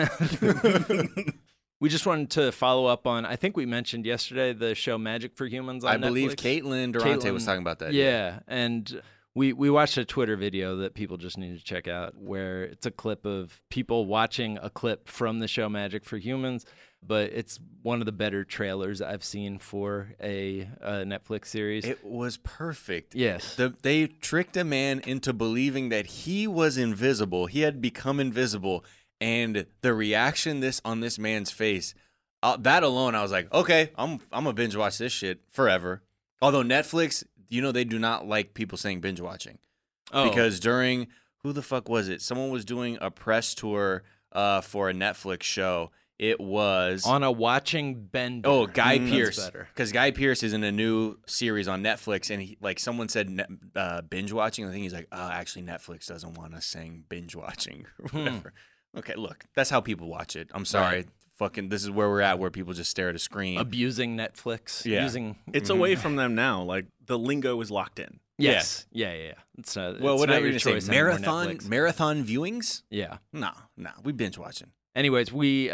Speaker 7: We just wanted to follow up on, I think we mentioned yesterday, the show Magic for Humans on Netflix.
Speaker 10: I believe Caitlin Durante was talking about that.
Speaker 7: Yeah, and We watched a Twitter video that people just need to check out where it's a clip of people watching a clip from the show Magic for Humans, but it's one of the better trailers I've seen for a Netflix series.
Speaker 10: It was perfect.
Speaker 7: Yes.
Speaker 10: They tricked a man into believing that he was invisible. He had become invisible, and the reaction on this man's face, that alone, I was like, okay, I'm gonna binge watch this shit forever. Although Netflix, they do not like people saying binge watching. Oh. Because during, who the fuck was it? Someone was doing a press tour for a Netflix show. It was
Speaker 7: On a Watching Bender.
Speaker 10: Oh, Guy Pearce. Because Guy Pearce is in a new series on Netflix, and someone said binge watching. I think he's like, actually, Netflix doesn't want us saying binge watching or whatever. Okay, look, that's how people watch it. I'm sorry. Right. Fucking, this is where we're at, where people just stare at a screen.
Speaker 7: Abusing Netflix.
Speaker 10: Yeah.
Speaker 9: It's away from them now. Like, the lingo is locked in.
Speaker 7: Yes. Yeah. It's
Speaker 10: whatever you say. Marathon viewings?
Speaker 7: Yeah.
Speaker 10: No, we binge watching.
Speaker 7: Anyways, we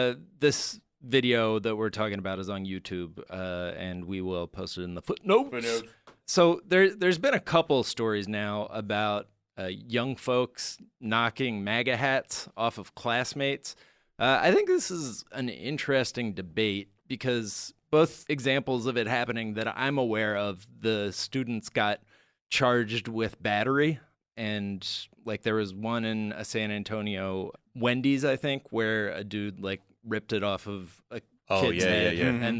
Speaker 7: this video that we're talking about is on YouTube, and we will post it in the footnotes. So there's been a couple stories now about young folks knocking MAGA hats off of classmates. I think this is an interesting debate because both examples of it happening that I'm aware of, the students got charged with battery. And like there was one in a San Antonio Wendy's, I think, where a dude like ripped it off of a kid's head,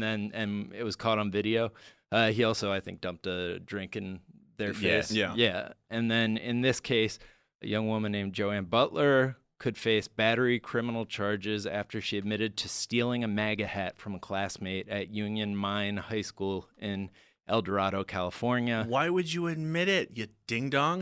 Speaker 7: and it was caught on video. He also, I think, dumped a drink in their face. Yeah. And then in this case, a young woman named Joanne Butler could face battery criminal charges after she admitted to stealing a MAGA hat from a classmate at Union Mine High School in El Dorado, California.
Speaker 9: Why would you admit it, you ding-dong?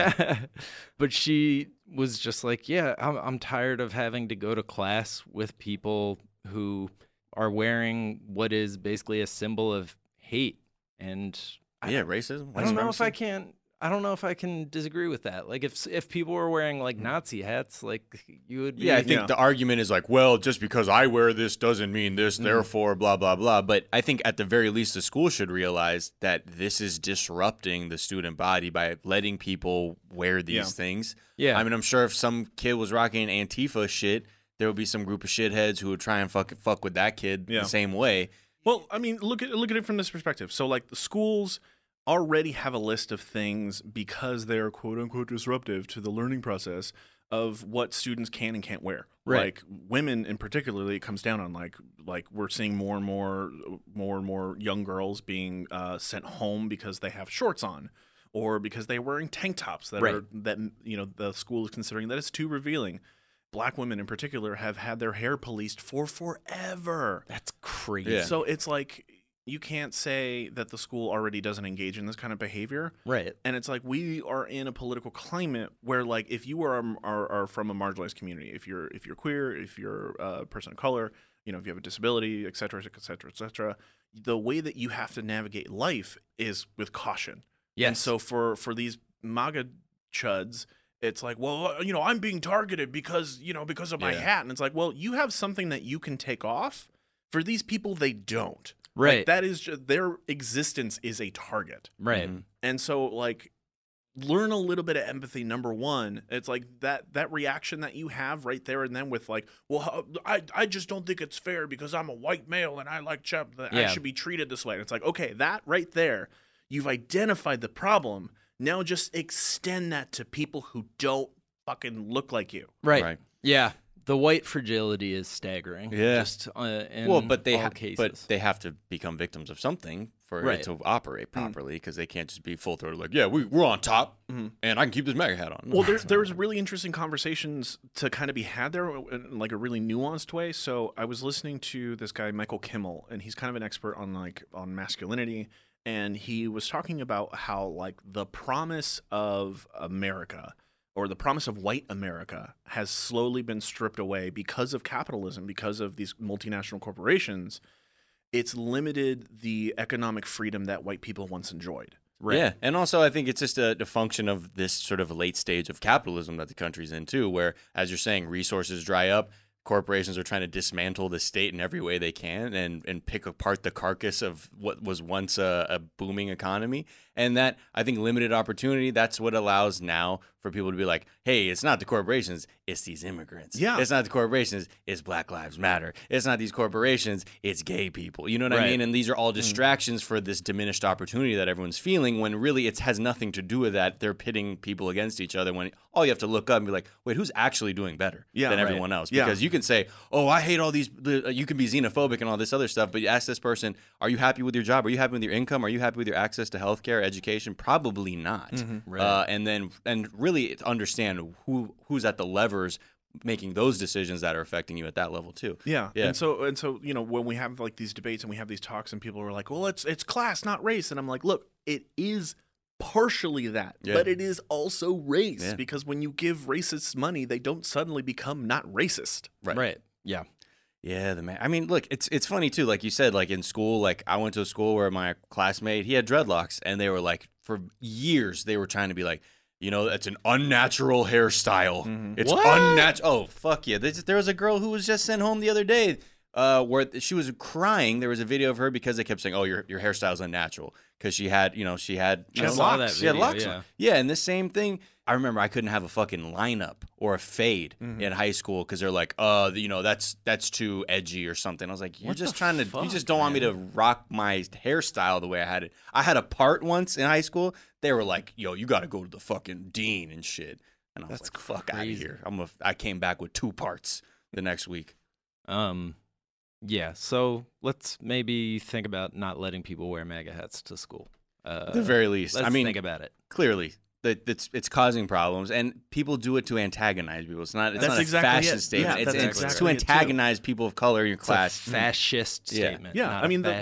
Speaker 7: But she was just like, yeah, I'm tired of having to go to class with people who are wearing what is basically a symbol of hate. And
Speaker 10: racism.
Speaker 7: I don't know if I can disagree with that. Like if people were wearing like Nazi hats, like you would be.
Speaker 10: Yeah, I think the argument is like, well, just because I wear this doesn't mean this, therefore blah, blah, blah. But I think at the very least the school should realize that this is disrupting the student body by letting people wear these things.
Speaker 7: Yeah.
Speaker 10: I mean, I'm sure if some kid was rocking Antifa shit, there would be some group of shitheads who would try and fuck with that kid the same way.
Speaker 9: Well, I mean, look at it from this perspective. So like the schools already have a list of things because they are quote unquote disruptive to the learning process of what students can and can't wear.
Speaker 7: Right.
Speaker 9: Like women in particularly, it comes down on like we're seeing more and more young girls being sent home because they have shorts on or because they're wearing tank tops that the school is considering that it's too revealing. Black women in particular have had their hair policed for forever.
Speaker 7: That's crazy.
Speaker 10: Yeah.
Speaker 9: So it's like you can't say that the school already doesn't engage in this kind of behavior.
Speaker 7: Right.
Speaker 9: And it's like we are in a political climate where like if you are from a marginalized community, if you're queer, if you're a person of color, if you have a disability, et cetera, the way that you have to navigate life is with caution.
Speaker 7: Yes.
Speaker 9: And so for these MAGA chuds, it's like, well, I'm being targeted because of my hat. And it's like, well, you have something that you can take off. For these people, they don't.
Speaker 7: Right.
Speaker 9: Like, that is just, their existence is a target.
Speaker 7: Right.
Speaker 10: Mm-hmm.
Speaker 9: And so, like, learn a little bit of empathy, number one. It's like that reaction that you have right there and then with like, well, I just don't think it's fair because I'm a white male and I like that I should be treated this way. And it's like, okay, that right there, you've identified the problem. Now just extend that to people who don't fucking look like you.
Speaker 7: Right. Yeah. The white fragility is staggering.
Speaker 10: Yeah.
Speaker 7: Just in
Speaker 10: but
Speaker 7: cases.
Speaker 10: But they have to become victims of something for it to operate properly because they can't just be full throated like, yeah, we're on top and I can keep this MAGA hat on.
Speaker 9: Well, there's really interesting conversations to kind of be had there in like a really nuanced way. So I was listening to this guy, Michael Kimmel, and he's kind of an expert on masculinity. And he was talking about how like the promise of America or the promise of white America has slowly been stripped away because of capitalism, because of these multinational corporations. It's limited the economic freedom that white people once enjoyed.
Speaker 10: Right. Yeah, and also I think it's just a function of this sort of late stage of capitalism that the country's in too, where, as you're saying, resources dry up, corporations are trying to dismantle the state in every way they can and pick apart the carcass of what was once a booming economy. And that, I think, limited opportunity, that's what allows now for people to be like, hey, it's not the corporations, it's these immigrants.
Speaker 9: Yeah.
Speaker 10: It's not the corporations, it's Black Lives Matter. It's not these corporations, it's gay people. You know what I mean? And these are all distractions for this diminished opportunity that everyone's feeling, when really it has nothing to do with that. They're pitting people against each other, when all you have to look up and be like, wait, who's actually doing better than everyone else? Because you can say, oh, I hate all these, you can be xenophobic and all this other stuff, but you ask this person, are you happy with your job? Are you happy with your income? Are you happy with your access to healthcare, education? Probably not. And really understand who's at the levers making those decisions that are affecting you at that level too.
Speaker 9: Yeah. And so you know, when we have like these debates and we have these talks and people are like, well, it's class, not race, and I'm like, look, it is partially that, but it is also race, because when you give racists money, they don't suddenly become not racist.
Speaker 7: Yeah.
Speaker 10: Yeah, I mean, look, it's funny too. Like you said, like in school, like I went to a school where my classmate, he had dreadlocks, and they were like, for years, they were trying to be like, you know, that's an unnatural hairstyle. It's unnatural. Oh, fuck yeah. There was a girl who was just sent home the other day where she was crying. There was a video of her because they kept saying, oh, your hairstyle is unnatural. Because she had locks. She had locks. Yeah, and the same thing. I remember I couldn't have a fucking lineup or a fade in high school because they're like, you know, that's too edgy or something. I was like, you just don't want me to rock my hairstyle the way I had it. I had a part once in high school. They were like, yo, you got to go to the fucking dean and shit. And I was like, fuck out of here. I came back with 2 parts the next week.
Speaker 7: Yeah, so let's maybe think about not letting people wear MAGA hats to school.
Speaker 10: At the very least.
Speaker 7: Let's think about it.
Speaker 10: Clearly. It's causing problems, and people do it to antagonize people. It's not a fascist statement. It's to antagonize people of color in your class.
Speaker 7: It's a fascist statement.
Speaker 9: Yeah, I mean,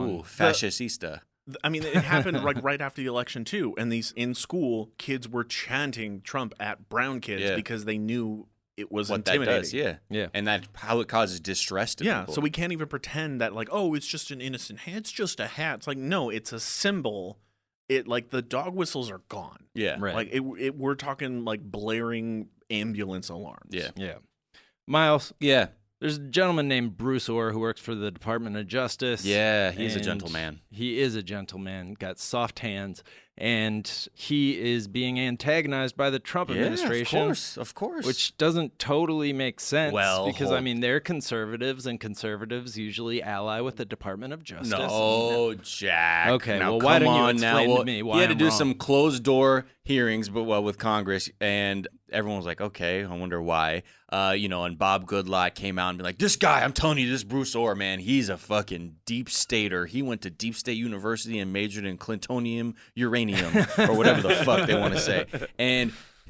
Speaker 10: fascista.
Speaker 9: I mean, it happened right after the election too, and in school, kids were chanting Trump at brown kids because they knew it was
Speaker 10: what
Speaker 9: intimidating.
Speaker 10: That does, and that's how it causes distress to people.
Speaker 9: So we can't even pretend that like, oh, it's just an innocent hat. It's just a hat. It's like, no, it's a symbol. It like the dog whistles are gone.
Speaker 10: Yeah,
Speaker 7: right.
Speaker 9: Like we're talking like blaring ambulance alarms.
Speaker 7: Yeah. Miles.
Speaker 10: Yeah.
Speaker 7: There's a gentleman named Bruce Orr who works for the Department of Justice.
Speaker 10: Yeah, he's a gentleman.
Speaker 7: He is a gentleman, got soft hands, and he is being antagonized by the Trump administration.
Speaker 10: Of course.
Speaker 7: Which doesn't totally make sense.
Speaker 10: Well,
Speaker 7: because, I mean, they're conservatives, and conservatives usually ally with the Department of Justice.
Speaker 10: No, Jack.
Speaker 7: Okay,
Speaker 10: now,
Speaker 7: well, why don't you
Speaker 10: explain
Speaker 7: to me why
Speaker 10: he had to
Speaker 7: I'm
Speaker 10: do
Speaker 7: wrong.
Speaker 10: some closed-door hearings with Congress, and everyone was like, okay, I wonder why. You know, and Bob Goodlatte came out and be like, this guy, I'm telling you, this Bruce Orr, man, he's a fucking deep stater. He went to Deep State University and majored in Clintonium uranium or whatever the fuck they want to say. And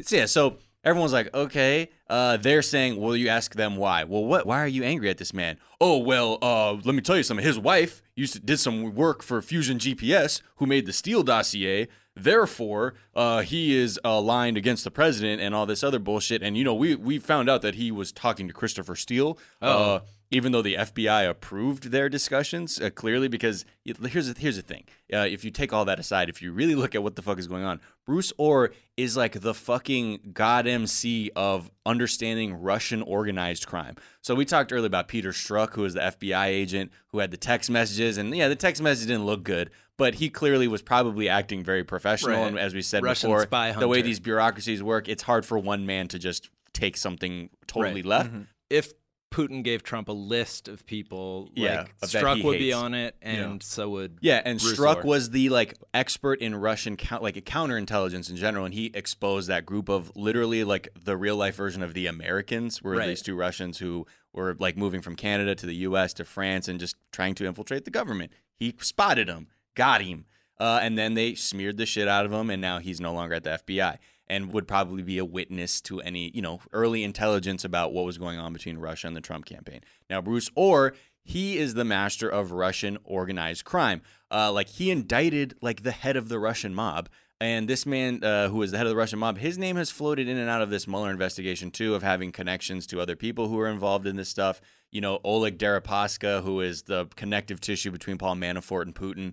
Speaker 10: so everyone's like, okay. They're saying, well, you ask them why. Well, why are you angry at this man? Oh, well, let me tell you something. His wife did some work for Fusion GPS, who made the Steele dossier. Therefore, he is aligned against the president and all this other bullshit. And, you know, we found out that he was talking to Christopher Steele, even though the FBI approved their discussions, clearly, because here's the thing. If you take all that aside, if you really look at what the fuck is going on, Bruce Orr is like the fucking god MC of understanding Russian organized crime. So we talked earlier about Peter Strzok, who was the FBI agent who had the text messages. And, yeah, the text message didn't look good. But he clearly was probably acting very professional.
Speaker 7: Right.
Speaker 10: And as we said
Speaker 7: Russian
Speaker 10: before,
Speaker 7: spy
Speaker 10: the way
Speaker 7: hunter.
Speaker 10: these bureaucracies work, it's hard for one man to just take something totally left.
Speaker 7: If Putin gave Trump a list of people,
Speaker 10: Yeah,
Speaker 7: like
Speaker 10: that
Speaker 7: Strzok
Speaker 10: he
Speaker 7: would be
Speaker 10: hates.
Speaker 7: on it, and so would
Speaker 10: Yeah, and
Speaker 7: Bruce
Speaker 10: Strzok
Speaker 7: Orr.
Speaker 10: was the like expert in Russian counterintelligence in general, and he exposed that group of literally like the real life version of the Americans, were
Speaker 7: Right.
Speaker 10: these 2 Russians who were like moving from Canada to the U.S. to France and just trying to infiltrate the government. He spotted him, got him, and then they smeared the shit out of him, and now he's no longer at the FBI. And would probably be a witness to any, you know, early intelligence about what was going on between Russia and the Trump campaign. Now, Bruce Orr, he is the master of Russian organized crime. Like, he indicted, like, the head of the Russian mob. And this man, who is the head of the Russian mob, his name has floated in and out of this Mueller investigation, too, of having connections to other people who are involved in this stuff. You know, Oleg Deripaska, who is the connective tissue between Paul Manafort and Putin.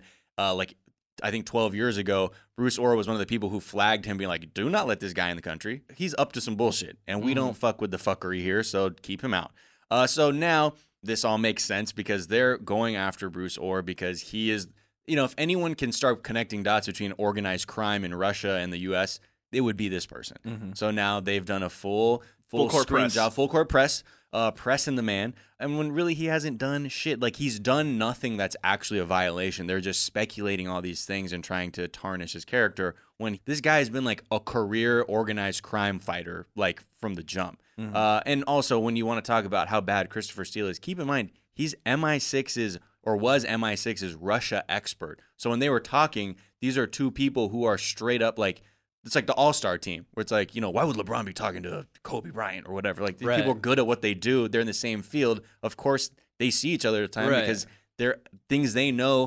Speaker 10: I think 12 years ago, Bruce Orr was one of the people who flagged him, being like, do not let this guy in the country. He's up to some bullshit, and we don't fuck with the fuckery here, so keep him out. So now this all makes sense because they're going after Bruce Orr because he is, if anyone can start connecting dots between organized crime in Russia and the U.S., it would be this person.
Speaker 9: Mm-hmm.
Speaker 10: So now they've done a full
Speaker 9: court
Speaker 10: screen
Speaker 9: press.
Speaker 10: job, full court press, pressing the man. And when really he hasn't done shit. Like, he's done nothing that's actually a violation. They're just speculating all these things and trying to tarnish his character when this guy has been like a career organized crime fighter, like from the jump.
Speaker 9: Mm-hmm.
Speaker 10: And also, when you want to talk about how bad Christopher Steele is, keep in mind, he's MI6's or was MI6's Russia expert. So when they were talking, these are two people who are straight up like, it's like the all-star team where it's like, why would LeBron be talking to Kobe Bryant or whatever? Like, these people are good at what they do. They're in the same field. Of course, they see each other at the time because they're things they know,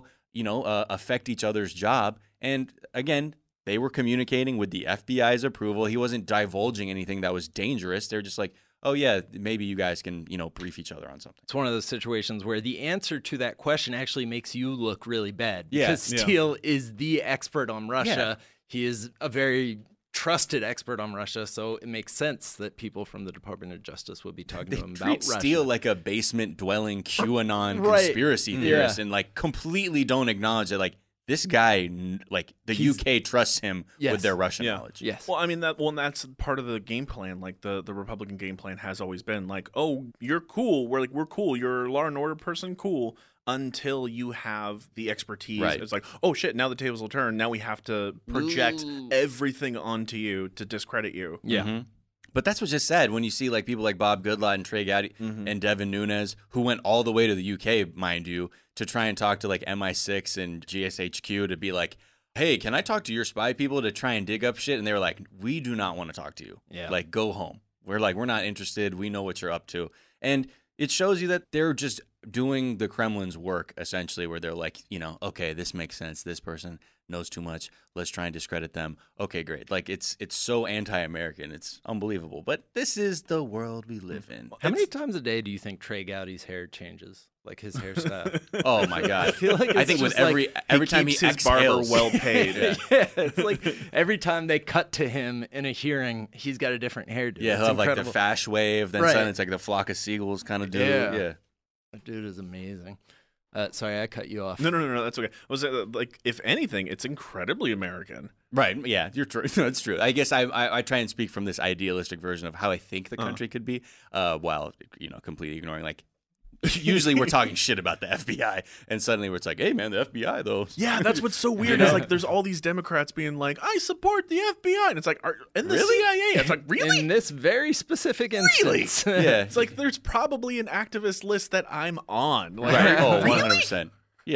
Speaker 10: affect each other's job. And again, they were communicating with the FBI's approval. He wasn't divulging anything that was dangerous. They're just like, oh, yeah, maybe you guys can, brief each other on something.
Speaker 7: It's one of those situations where the answer to that question actually makes you look really bad.
Speaker 10: Yeah.
Speaker 7: Because Steele is the expert on Russia. Yeah. He is a very trusted expert on Russia, so it makes sense that people from the Department of Justice would be talking to him about Russia.
Speaker 10: Steele like a basement-dwelling QAnon conspiracy theorist and, like, completely don't acknowledge that, like, this guy, like, UK trusts him with their Russian knowledge.
Speaker 7: Yes.
Speaker 9: Well, I mean, that's part of the game plan. Like, the Republican game plan has always been, like, oh, you're cool. We're cool. You're a law and order person, cool. Until you have the expertise.
Speaker 10: Right.
Speaker 9: It's like, oh, shit, now the tables will turn. Now we have to project everything onto you to discredit you.
Speaker 10: Yeah. Mm-hmm. But that's what's just sad when you see like people like Bob Goodlatte and Trey Gowdy and Devin Nunes, who went all the way to the UK, mind you, to try and talk to like MI6 and GSHQ to be like, hey, can I talk to your spy people to try and dig up shit? And they were like, we do not want to talk to you.
Speaker 7: Yeah.
Speaker 10: Like, go home. We're not interested. We know what you're up to. And it shows you that they're just doing the Kremlin's work, essentially, where they're like, okay, this makes sense. This person knows too much. Let's try and discredit them. Okay, great. Like, it's so anti-American. It's unbelievable. But this is the world we live in.
Speaker 7: How many times a day do you think Trey Gowdy's hair changes? Like his hairstyle?
Speaker 10: Oh, my God.
Speaker 7: I feel like
Speaker 10: I think with every time he
Speaker 9: his barber well paid.
Speaker 7: Yeah, it's like every time they cut to him in a hearing, he's got a different hairdo.
Speaker 10: Yeah, he'll have like the Fash wave, then suddenly it's like the flock of seagulls kind of dude. Yeah.
Speaker 7: That dude is amazing. Sorry, I cut you off.
Speaker 9: No, that's okay. Was it like, if anything, it's incredibly American.
Speaker 10: Right. Yeah, you're true. That's true. I guess I try and speak from this idealistic version of how I think the country could be, while completely ignoring like. Usually we're talking shit about the FBI, and suddenly it's like, hey, man, the FBI, though.
Speaker 9: Yeah, that's what's so weird. Is like there's all these Democrats being like, I support the FBI. And it's like, and the CIA. It's like, really?
Speaker 7: In this very specific instance.
Speaker 9: Really? Yeah. It's like there's probably an activist list that I'm on. Like,
Speaker 10: right. Oh,
Speaker 9: really?
Speaker 10: 100%.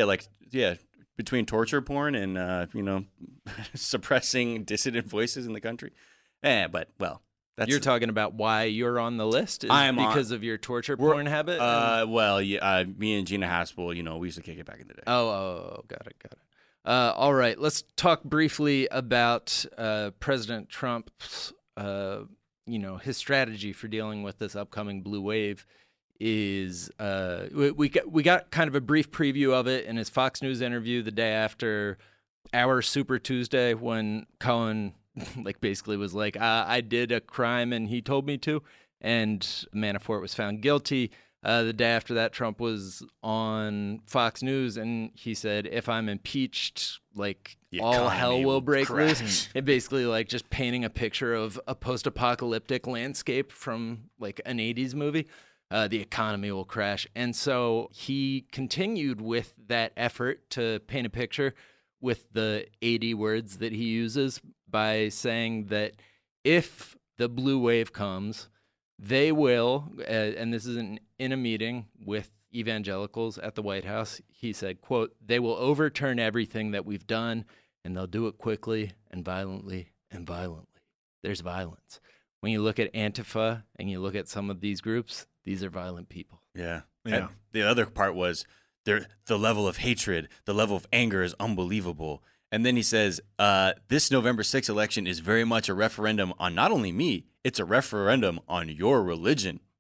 Speaker 10: Yeah, between torture porn and, suppressing dissident voices in the country. But, well.
Speaker 7: You're talking about why you're on the list? Because of your torture porn habit?
Speaker 10: Well, yeah, me and Gina Haspel, we used to kick it back in the day.
Speaker 7: Oh, got it. All right, let's talk briefly about President Trump's, his strategy for dealing with this upcoming blue wave. Is we got kind of a brief preview of it in his Fox News interview the day after our Super Tuesday when Cohen basically was like, I did a crime and he told me to, and Manafort was found guilty. The day after that, Trump was on Fox News and he said, if I'm impeached, all hell will break loose. And basically just painting a picture of a post-apocalyptic landscape from an 80s movie. The economy will crash. And so he continued with that effort to paint a picture with the 80 words that he uses by saying that if the blue wave comes, they will, and this is in a meeting with evangelicals at the White House, he said, quote, they will overturn everything that we've done, and they'll do it quickly and violently and violently. There's violence. When you look at Antifa and you look at some of these groups, these are violent people.
Speaker 10: Yeah. And the other part was, the level of hatred, the level of anger is unbelievable. And then he says, this November 6th election is very much a referendum on not only me, it's a referendum on your religion.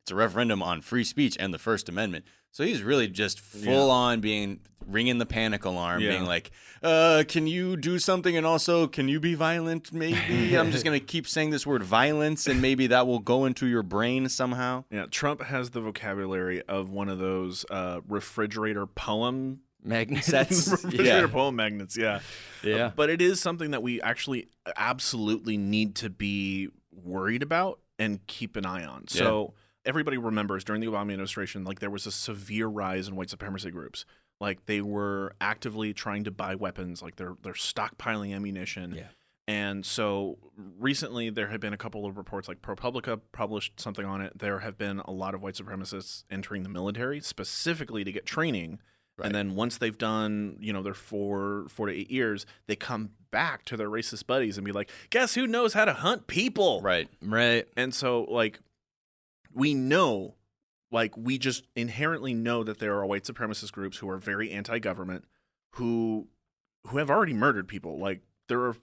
Speaker 10: It's a referendum on free speech and the First Amendment. So he's really just full on ringing the panic alarm, being like, can you do something? And also, can you be violent? Maybe I'm just going to keep saying this word violence and maybe that will go into your brain somehow.
Speaker 9: Yeah, Trump has the vocabulary of one of those refrigerator poem
Speaker 7: magnet sets.
Speaker 9: Refrigerator poem magnets, yeah.
Speaker 7: But
Speaker 9: it is something that we actually absolutely need to be worried about and keep an eye on. So everybody remembers during the Obama administration, like there was a severe rise in white supremacy groups. Like they were actively trying to buy weapons, like they're stockpiling ammunition.
Speaker 7: Yeah.
Speaker 9: And so recently there have been a couple of reports, like ProPublica published something on it. There have been a lot of white supremacists entering the military specifically to get training. Right. And then once they've done, their 4 to 8 years, they come back to their racist buddies and be like, guess who knows how to hunt people?
Speaker 10: Right.
Speaker 9: And so, like, we know, like, we just inherently know that there are white supremacist groups who are very anti-government who have already murdered people. Like, there are,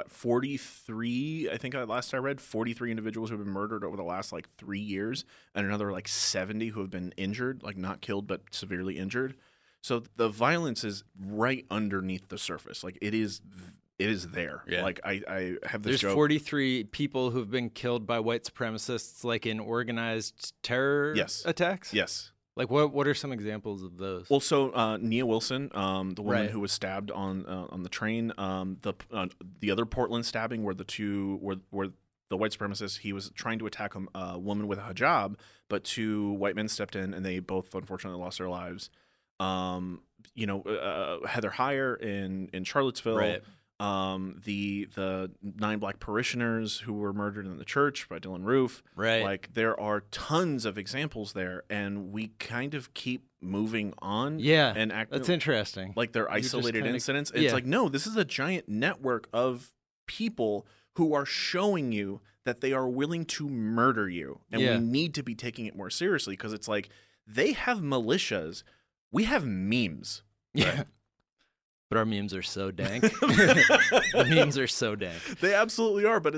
Speaker 9: 43, I think last I read, 43 individuals who have been murdered over the last, 3 years, and another, 70 who have been injured, not killed, but severely injured. So the violence is right underneath the surface. Like, it is there.
Speaker 10: Yeah.
Speaker 9: Like, I have this
Speaker 7: There's
Speaker 9: joke.
Speaker 7: 43 people who've been killed by white supremacists, like in organized terror attacks?
Speaker 9: Yes.
Speaker 7: Like, what are some examples of those?
Speaker 9: Well, so Nia Wilson, the woman who was stabbed on the train, the other Portland stabbing where where the white supremacist, he was trying to attack a woman with a hijab, but 2 white men stepped in and they both unfortunately lost their lives. Heather Heyer in Charlottesville,
Speaker 7: right.
Speaker 9: The 9 black parishioners who were murdered in the church by Dylan Roof.
Speaker 7: Right.
Speaker 9: Like, there are tons of examples there, and we kind of keep moving on.
Speaker 7: Yeah,
Speaker 9: and
Speaker 7: that's interesting.
Speaker 9: Like, they're isolated incidents. It's
Speaker 7: yeah.
Speaker 9: like, no, this is a giant network of people who are showing you that they are willing to murder you, and we need to be taking it more seriously, because it's like they have militias. We have memes.
Speaker 7: Yeah. Right? But our memes are so dank. The memes are so dank.
Speaker 9: They absolutely are. But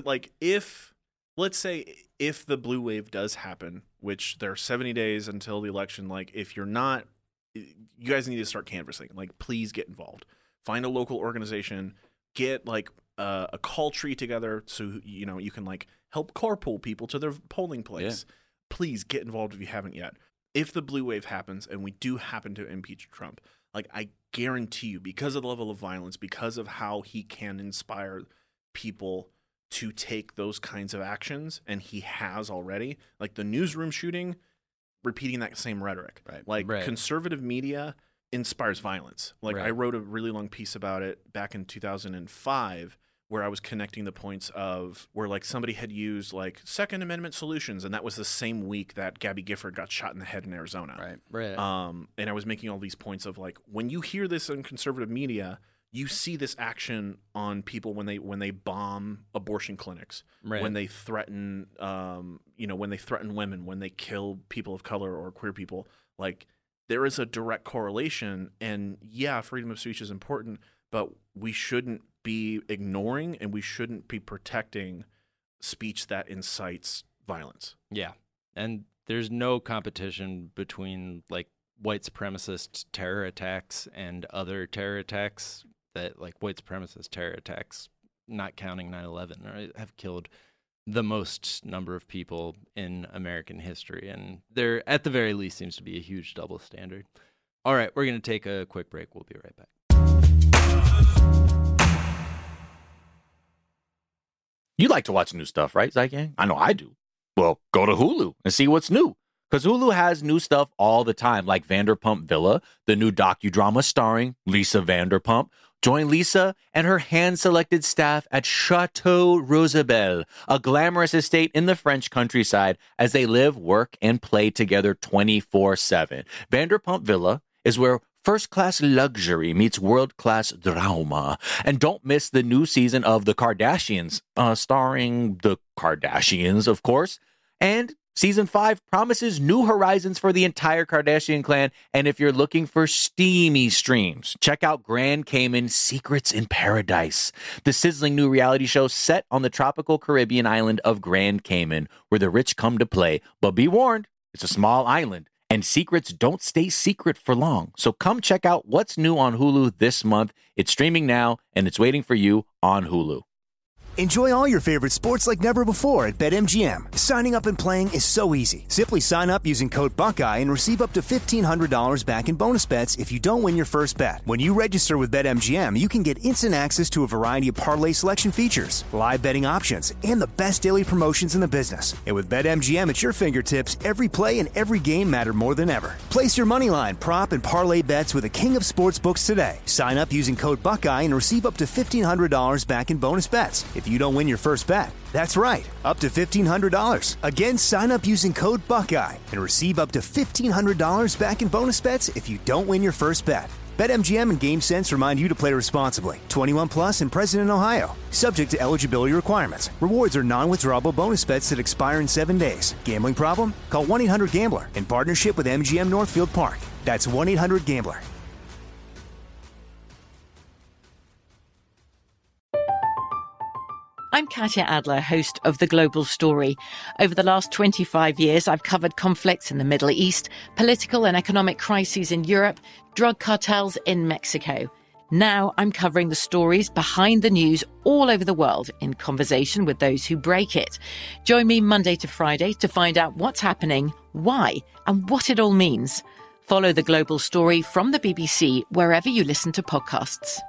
Speaker 9: let's say if the blue wave does happen, which there are 70 days until the election, like, if you're not, you guys need to start canvassing. Like, please get involved. Find a local organization. Get a call tree together so you can help carpool people to their polling place. Yeah. Please get involved if you haven't yet. If the blue wave happens and we do happen to impeach Trump, I guarantee you, because of the level of violence, because of how he can inspire people to take those kinds of actions, and he has already, like the newsroom shooting, repeating that same rhetoric.
Speaker 10: Right.
Speaker 9: Conservative media inspires violence. I wrote a really long piece about it back in 2005, where I was connecting the points of where somebody had used Second Amendment solutions, and that was the same week that Gabby Gifford got shot in the head in Arizona.
Speaker 7: Right.
Speaker 9: And I was making all these points of when you hear this in conservative media, you see this action on people when they bomb abortion clinics, when they threaten when they threaten women, when they kill people of color or queer people. There is a direct correlation, and freedom of speech is important, but we shouldn't be ignoring, and we shouldn't be protecting speech that incites violence.
Speaker 7: Yeah. And there's no competition between white supremacist terror attacks and other terror attacks that white supremacist terror attacks, not counting 9/11, right, have killed the most number of people in American history. And there, at the very least, seems to be a huge double standard. All right, we're going to take a quick break. We'll be right back.
Speaker 2: You like to watch new stuff, right, Zygang? I know I do. Well, go to Hulu and see what's new. Because Hulu has new stuff all the time, like Vanderpump Villa, the new docudrama starring Lisa Vanderpump. Join Lisa and her hand-selected staff at Chateau Rosabelle, a glamorous estate in the French countryside, as they live, work, and play together 24/7. Vanderpump Villa is where first-class luxury meets world-class drama. And don't miss the new season of The Kardashians, starring the Kardashians, of course. And Season 5 promises new horizons for the entire Kardashian clan. And if you're looking for steamy streams, check out Grand Cayman Secrets in Paradise, the sizzling new reality show set on the tropical Caribbean island of Grand Cayman, where the rich come to play. But be warned, It's a small island, and secrets don't stay secret for long. So come check out what's new on Hulu this month. It's streaming now, and it's waiting for you on Hulu.
Speaker 3: Enjoy all your favorite sports like never before at BetMGM. Signing up and playing is so easy. Simply sign up using code Buckeye and receive up to $1,500 back in bonus bets if you don't win your first bet. When you register with BetMGM, you can get instant access to a variety of parlay selection features, live betting options, and the best daily promotions in the business. And with BetMGM at your fingertips, every play and every game matter more than ever. Place your moneyline, prop, and parlay bets with the king of sportsbooks today. Sign up using code Buckeye and receive up to $1,500 back in bonus bets if you don't win your first bet. That's right, up to $1,500. Again, sign up using code Buckeye and receive up to $1,500 back in bonus bets if you don't win your first bet. BetMGM and GameSense remind you to play responsibly. 21 plus and present in Ohio. Subject to eligibility requirements. Rewards are non-withdrawable bonus bets that expire in 7 days. Gambling problem? Call 1-800-GAMBLER in partnership with MGM Northfield Park. That's 1-800-GAMBLER.
Speaker 11: I'm Katya Adler, host of The Global Story. Over the last 25 years, I've covered conflicts in the Middle East, political and economic crises in Europe, drug cartels in Mexico. Now I'm covering the stories behind the news all over the world in conversation with those who break it. Join me Monday to Friday to find out what's happening, why, and what it all means. Follow The Global Story from the BBC wherever you listen to podcasts.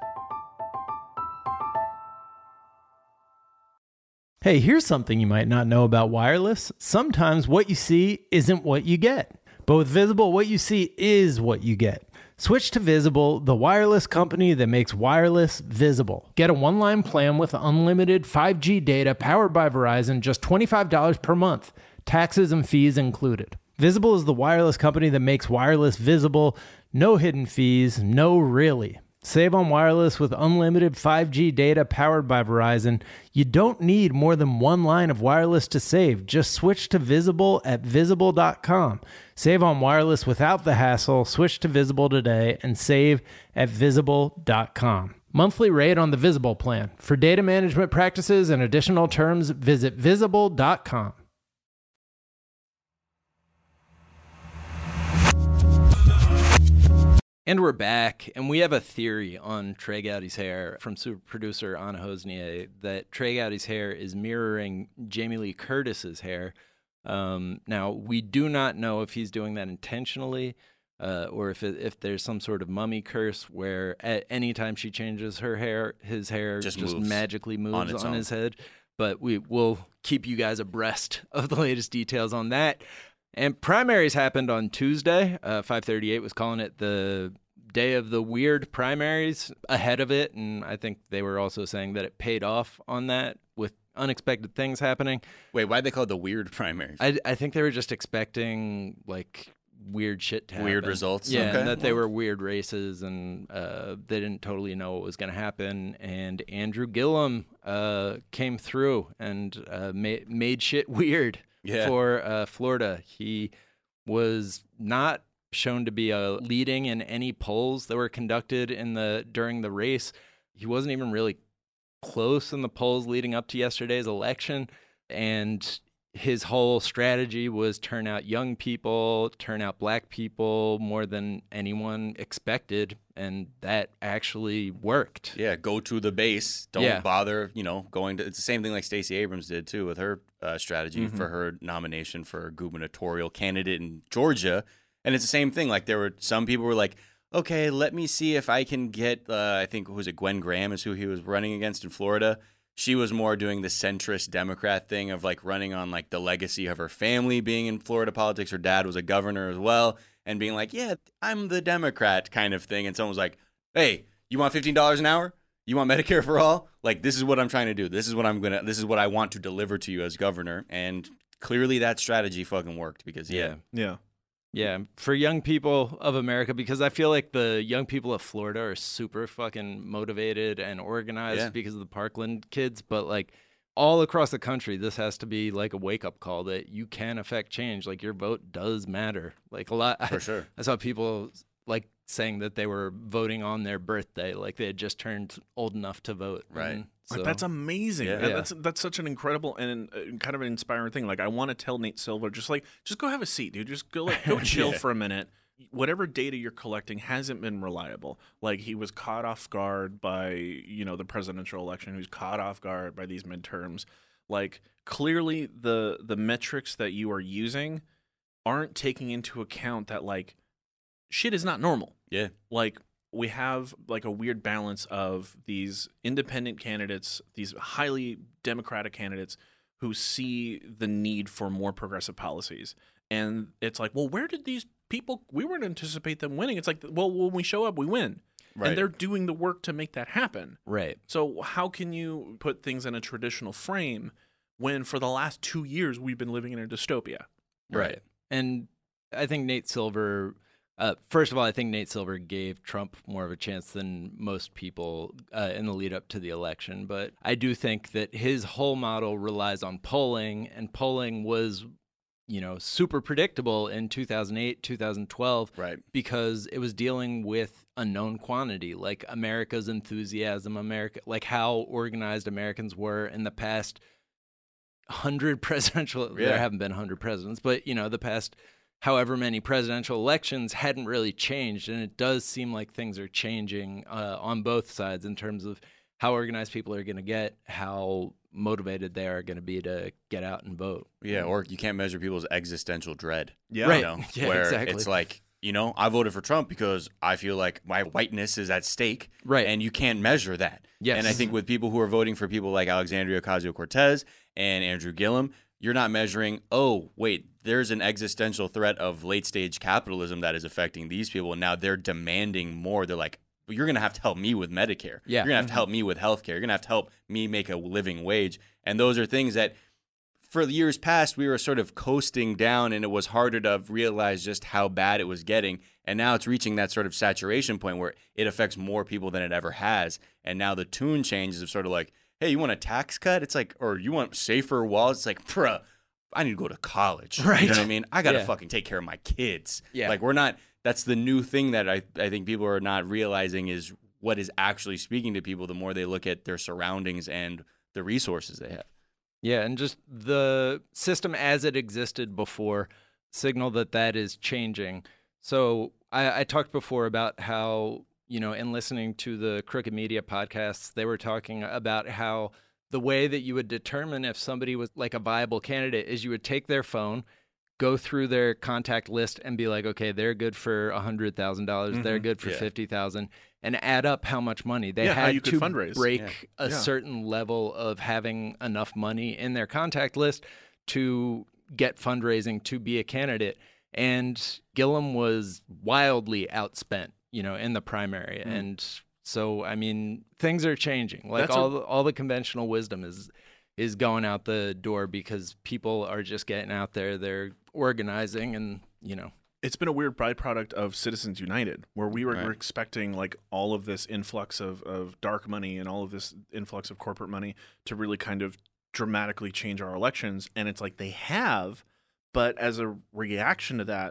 Speaker 7: Hey, here's something you might not know about wireless. Sometimes what you see isn't what you get. But with Visible, what you see is what you get. Switch to Visible, the wireless company that makes wireless visible. Get a one-line plan with unlimited 5G data powered by Verizon, just $25 per month. Taxes and fees included. Visible is the wireless company that makes wireless visible. No hidden fees, no really. Save on wireless with unlimited 5G data powered by Verizon. You don't need more than one line of wireless to save. Just switch to Visible at Visible.com. Save on wireless without the hassle. Switch to Visible today and save at Visible.com. Monthly rate on the Visible plan. For data management practices and additional terms, visit Visible.com. And we're back, and we have a theory on Trey Gowdy's hair from super producer Anna Hosnier that Trey Gowdy's hair is mirroring Jamie Lee Curtis's hair. Now, we do not know if he's doing that intentionally or if there's some sort of mummy curse where at any time she changes her hair, his hair just magically moves on his head. But we will keep you guys abreast of the latest details on that. And primaries happened on Tuesday. 538 was calling it the day of the weird primaries ahead of it. And I think they were also saying that it paid off on that with unexpected things happening.
Speaker 10: Wait, why'd they call it the weird primaries?
Speaker 7: I think they were just expecting like weird shit to happen.
Speaker 10: Weird results?
Speaker 7: Yeah,
Speaker 10: okay.
Speaker 7: And that they were weird races and they didn't totally know what was going to happen. And Andrew Gillum came through and made shit weird. For Florida. He was not shown to be leading in any polls that were conducted during the race. He wasn't even really close in the polls leading up to yesterday's election. And his whole strategy was turn out young people, turn out black people more than anyone expected. And that actually worked.
Speaker 10: Yeah, go to the base. Don't bother, going to... It's the same thing like Stacey Abrams did, too, with her strategy for her nomination for gubernatorial candidate in Georgia. And it's the same thing. Like, there were some people were like, okay, let me see if I can get, I think, was it Gwen Graham is who he was running against in Florida. She was more doing the centrist Democrat thing of, like, running on, like, the legacy of her family being in Florida politics. Her dad was a governor as well. And being like, yeah, I'm the Democrat kind of thing. And someone was like, hey, you want $15 an hour? You want Medicare for all? Like, this is what I'm trying to do. This is what this is what I want to deliver to you as governor. And clearly that strategy fucking worked because,
Speaker 7: Yeah, for young people of America, because I feel like the young people of Florida are super fucking motivated and organized because of the Parkland kids. But, like, all across the country, this has to be like a wake-up call that you can affect change. Like, your vote does matter. Like, a lot.
Speaker 10: For sure.
Speaker 7: I saw people, like, saying that they were voting on their birthday, like they had just turned old enough to vote.
Speaker 10: Right.
Speaker 7: And so,
Speaker 9: That's amazing.
Speaker 7: Yeah.
Speaker 9: That's such an incredible and kind of an inspiring thing. Like, I want to tell Nate Silver, just go have a seat, dude. Just go chill for a minute. Whatever data you're collecting hasn't been reliable. Like, he was caught off guard by, the presidential election. He was caught off guard by these midterms. Like, clearly the metrics that you are using aren't taking into account that, like, shit is not normal.
Speaker 10: Yeah.
Speaker 9: Like, we have like a weird balance of these independent candidates, these highly democratic candidates who see the need for more progressive policies. And it's like, well, where did these people, we weren't anticipate them winning. It's like, well, when we show up, we win.
Speaker 10: Right.
Speaker 9: And they're doing the work to make that happen.
Speaker 7: Right.
Speaker 9: So how can you put things in a traditional frame when for the last 2 years we've been living in a dystopia?
Speaker 7: Right. And I think Nate Silver... first of all, I think Nate Silver gave Trump more of a chance than most people in the lead up to the election. But I do think that his whole model relies on polling, and polling was, super predictable in 2008, 2012,
Speaker 10: right?
Speaker 7: Because it was dealing with a known quantity, like America's enthusiasm, like how organized Americans were in the past 100 presidential.
Speaker 10: Yeah.
Speaker 7: There haven't been 100 presidents, but the past however many presidential elections hadn't really changed. And it does seem like things are changing on both sides in terms of how organized people are going to get, how motivated they are going to be to get out and vote.
Speaker 10: Yeah, or you can't measure people's existential dread.
Speaker 9: Yeah.
Speaker 7: Right. Yeah,
Speaker 10: where
Speaker 7: exactly.
Speaker 10: it's like, I voted for Trump because I feel like my whiteness is at stake.
Speaker 7: Right.
Speaker 10: And you can't measure that.
Speaker 7: Yes.
Speaker 10: And I think with people who are voting for people like Alexandria Ocasio-Cortez and Andrew Gillum, you're not measuring, oh, wait, there's an existential threat of late-stage capitalism that is affecting these people, and now they're demanding more. They're like, well, you're going to have to help me with Medicare.
Speaker 7: Yeah.
Speaker 10: You're going to have to help me with healthcare. You're going to have to help me make a living wage. And those are things that for the years past, we were sort of coasting down, and it was harder to realize just how bad it was getting. And now it's reaching that sort of saturation point where it affects more people than it ever has. And now the tune changes of sort of like, hey, you want a tax cut? It's like, or you want safer walls? It's like, bruh, I need to go to college.
Speaker 7: Right.
Speaker 10: You know what I mean? I got to
Speaker 7: Yeah.
Speaker 10: fucking take care of my kids.
Speaker 7: Yeah.
Speaker 10: Like, we're not, that's the new thing that I think people are not realizing is what is actually speaking to people the more they look at their surroundings and the resources they have.
Speaker 7: Yeah, and just the system as it existed before signal that is changing. So I talked before about how, in listening to the Crooked Media podcasts, they were talking about how the way that you would determine if somebody was like a viable candidate is you would take their phone, go through their contact list and be like, okay, they're good for $100,000, they're good for $50,000, and add up how much money they
Speaker 9: how
Speaker 7: had
Speaker 9: you could
Speaker 7: to
Speaker 9: fundraise.
Speaker 7: break a certain level of having enough money in their contact list to get fundraising to be a candidate. And Gillum was wildly outspent, in the primary. And so, I mean, things are changing. Like all the conventional wisdom is going out the door because people are just getting out there. They're organizing and,
Speaker 9: It's been a weird byproduct of Citizens United, where we were expecting like all of this influx of dark money and all of this influx of corporate money to really kind of dramatically change our elections. And it's like they have, but as a reaction to that,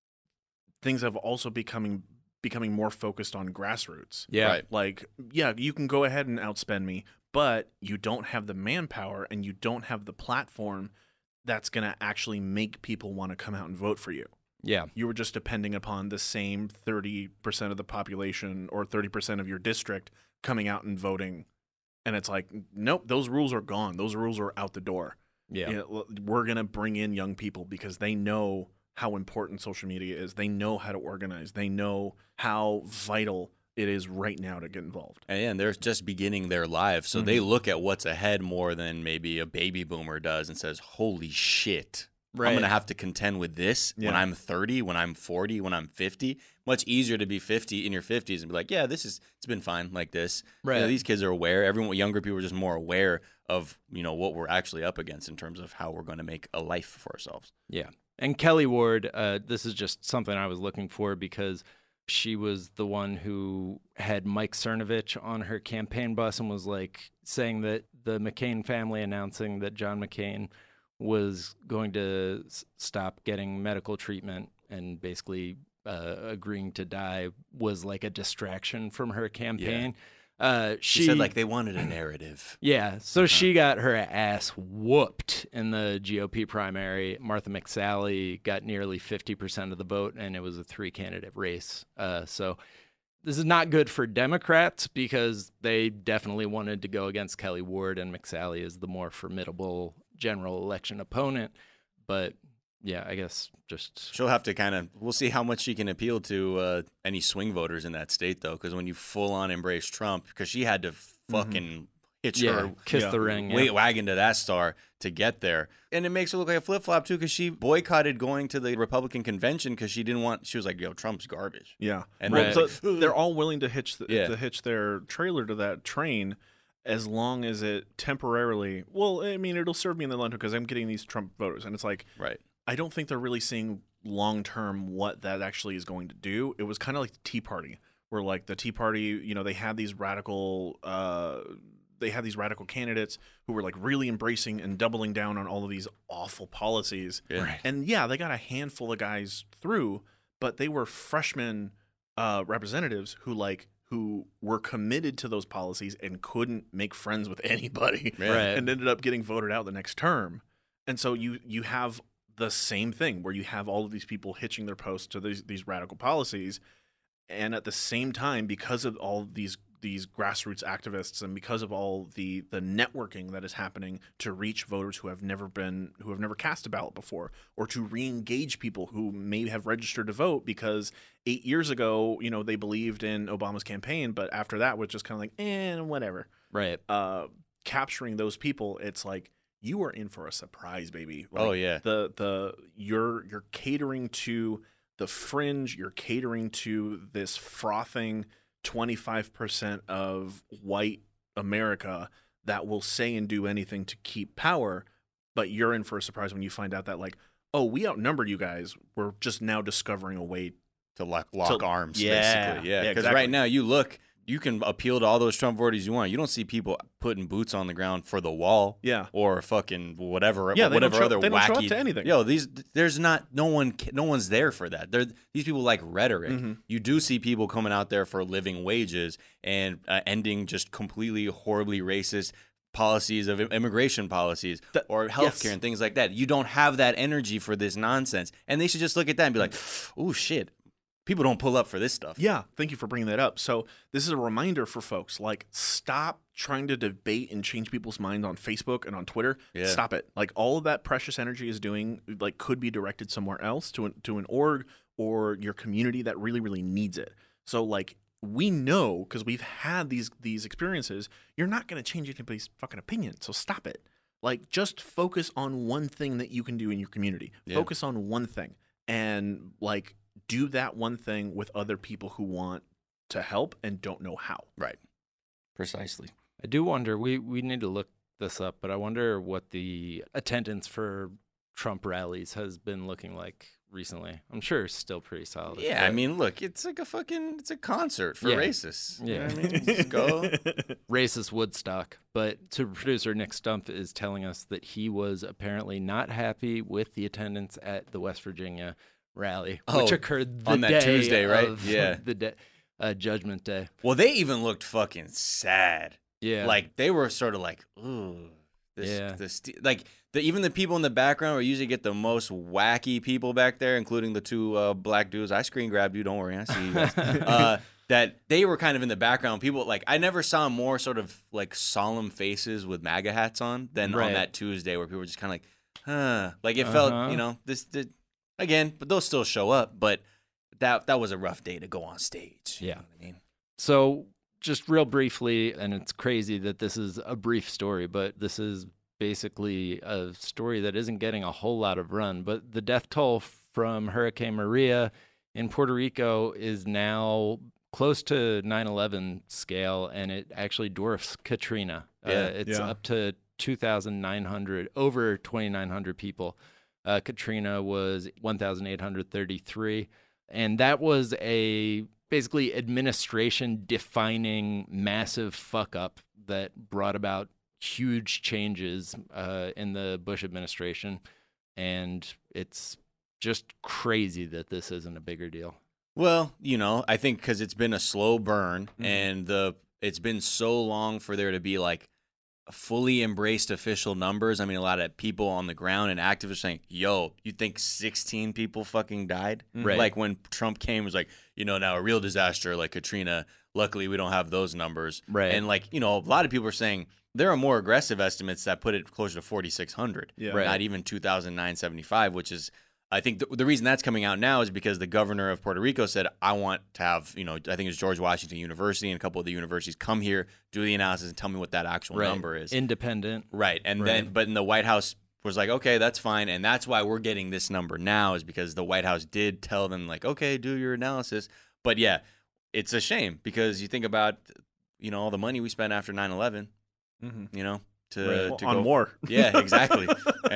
Speaker 9: things have also becoming more focused on grassroots.
Speaker 7: Yeah.
Speaker 10: Right.
Speaker 9: Like, yeah, you can go ahead and outspend me, but you don't have the manpower and you don't have the platform that's going to actually make people want to come out and vote for you.
Speaker 7: Yeah.
Speaker 9: You were just depending upon the same 30% of the population or 30% of your district coming out and voting. And it's like, nope, those rules are gone. Those rules are out the door.
Speaker 7: Yeah.
Speaker 9: We're going to bring in young people because they know how important social media is. They know how to organize. They know how vital it is right now to get involved.
Speaker 10: And they're just beginning their lives. So they look at what's ahead more than maybe a baby boomer does and says, holy shit.
Speaker 7: Right.
Speaker 10: I'm going to have to contend with this when I'm 30, when I'm 40, when I'm 50. Much easier to be 50 in your 50s and be like, yeah, it's been fine like this.
Speaker 7: Right.
Speaker 10: These kids are aware. Younger people are just more aware of, what we're actually up against in terms of how we're going to make a life for ourselves.
Speaker 7: Yeah. And Kelly Ward, this is just something I was looking for because she was the one who had Mike Cernovich on her campaign bus and was like saying that the McCain family announcing that John McCain was going to stop getting medical treatment and basically agreeing to die was like a distraction from her campaign.
Speaker 10: She said like they wanted a narrative.
Speaker 7: Yeah, so she got her ass whooped in the GOP primary. Martha McSally got nearly 50% of the vote, and it was a 3-candidate race. So this is not good for Democrats because they definitely wanted to go against Kelly Ward, and McSally is the more formidable general election opponent. But yeah, I guess just
Speaker 10: she'll have to we'll see how much she can appeal to any swing voters in that state, though, because when you full on embrace Trump, because she had to fucking hitch her
Speaker 7: kiss the ring,
Speaker 10: wagon to that star to get there. And it makes her look like a flip flop, too, because she boycotted going to the Republican convention because she was like, yo, Trump's garbage.
Speaker 9: Yeah.
Speaker 10: And
Speaker 9: so they're all willing to hitch their trailer to that train as long as it temporarily, it'll serve me in the long term because I'm getting these Trump voters. And it's like,
Speaker 10: right.
Speaker 9: I don't think they're really seeing long-term what that actually is going to do. It was kind of like the Tea Party, where like the Tea Party, they had these radical candidates who were like really embracing and doubling down on all of these awful policies.
Speaker 10: Yeah. Right.
Speaker 9: And yeah, they got a handful of guys through, but they were freshman representatives who were committed to those policies and couldn't make friends with anybody, and ended up getting voted out the next term. And so you have the same thing where you have all of these people hitching their posts to these radical policies, and at the same time, because of all these grassroots activists and because of all the networking that is happening to reach voters who have never cast a ballot before, or to re-engage people who may have registered to vote because 8 years ago, they believed in Obama's campaign, but after that was just kind of like, whatever.
Speaker 7: Right.
Speaker 9: Capturing those people, it's like, you are in for a surprise, baby. Like,
Speaker 10: oh yeah.
Speaker 9: You're catering to the fringe. You're catering to this frothing 25% of white America that will say and do anything to keep power. But you're in for a surprise when you find out that we outnumbered you guys. We're just now discovering a way
Speaker 10: to lock arms.
Speaker 9: Yeah,
Speaker 10: basically. Yeah. Because right now you can appeal to all those Trump voters you want. You don't see people putting boots on the ground for the wall, or fucking whatever,
Speaker 9: other
Speaker 10: wacky.
Speaker 9: They don't show up to anything.
Speaker 10: Yo, no one's there for that. These people like rhetoric.
Speaker 9: Mm-hmm.
Speaker 10: You do see people coming out there for living wages and ending just completely horribly racist policies of immigration policies or healthcare and things like that. You don't have that energy for this nonsense, and they should just look at that and be like, "Oh shit." People don't pull up for this stuff.
Speaker 9: Yeah, thank you for bringing that up. So this is a reminder for folks, stop trying to debate and change people's minds on Facebook and on Twitter.
Speaker 10: Yeah.
Speaker 9: Stop it. All of that precious energy is doing, could be directed somewhere else to an org or your community that really, really needs it. So, we know, because we've had these experiences, you're not going to change anybody's fucking opinion. So stop it. Just focus on one thing that you can do in your community. Yeah. Focus on one thing. And, do that one thing with other people who want to help and don't know how.
Speaker 10: Right. Precisely.
Speaker 7: I do wonder, we need to look this up, but I wonder what the attendance for Trump rallies has been looking like recently. I'm sure it's still pretty solid.
Speaker 10: Yeah, I mean, look, it's like it's a concert for racists.
Speaker 7: Yeah.
Speaker 10: You know what I mean? Just go.
Speaker 7: Racist Woodstock. But producer Nick Stumpf is telling us that he was apparently not happy with the attendance at the West Virginia rally, which occurred
Speaker 10: on that Tuesday, right?
Speaker 7: Yeah, Judgment Day.
Speaker 10: Well, they even looked fucking sad.
Speaker 7: Yeah,
Speaker 10: they were sort of like, ooh, even the people in the background where you usually get the most wacky people back there, including the two black dudes. I screen grabbed you. Don't worry, I see you guys. That they were kind of in the background. People I never saw more sort of solemn faces with MAGA hats on than on that Tuesday where people were just kind of it felt this. Again, but they'll still show up. But that was a rough day to go on stage.
Speaker 7: Yeah.
Speaker 10: You know what I mean?
Speaker 7: So just real briefly, and it's crazy that this is a brief story, but this is basically a story that isn't getting a whole lot of run. But the death toll from Hurricane Maria in Puerto Rico is now close to 9/11 scale, and it actually dwarfs Katrina. It's up to 2,900, over 2,900 people. Katrina was 1,833, and that was a basically administration-defining massive fuck-up that brought about huge changes in the Bush administration, and it's just crazy that this isn't a bigger deal.
Speaker 10: Well, I think because it's been a slow burn and it's been so long for there to be like fully embraced official numbers. I mean, a lot of people on the ground and activists saying, yo, you think 16 people fucking died?
Speaker 7: Right.
Speaker 10: Like when Trump came, it was like, now a real disaster like Katrina, luckily we don't have those numbers.
Speaker 7: Right.
Speaker 10: And like, a lot of people are saying there are more aggressive estimates that put it closer to 4,600.
Speaker 9: Yeah.
Speaker 7: Right.
Speaker 10: Not even 2,975, which is, I think the reason that's coming out now is because the governor of Puerto Rico said, I want to have, I think it's George Washington University and a couple of the universities come here, do the analysis, and tell me what that actual number is.
Speaker 7: Independent.
Speaker 10: Right. And then, but in the White House was like, okay, that's fine. And that's why we're getting this number now is because the White House did tell them like, okay, do your analysis. But yeah, it's a shame because you think about, all the money we spent after 9/11, to
Speaker 9: on
Speaker 10: go
Speaker 9: war.
Speaker 10: Yeah, exactly.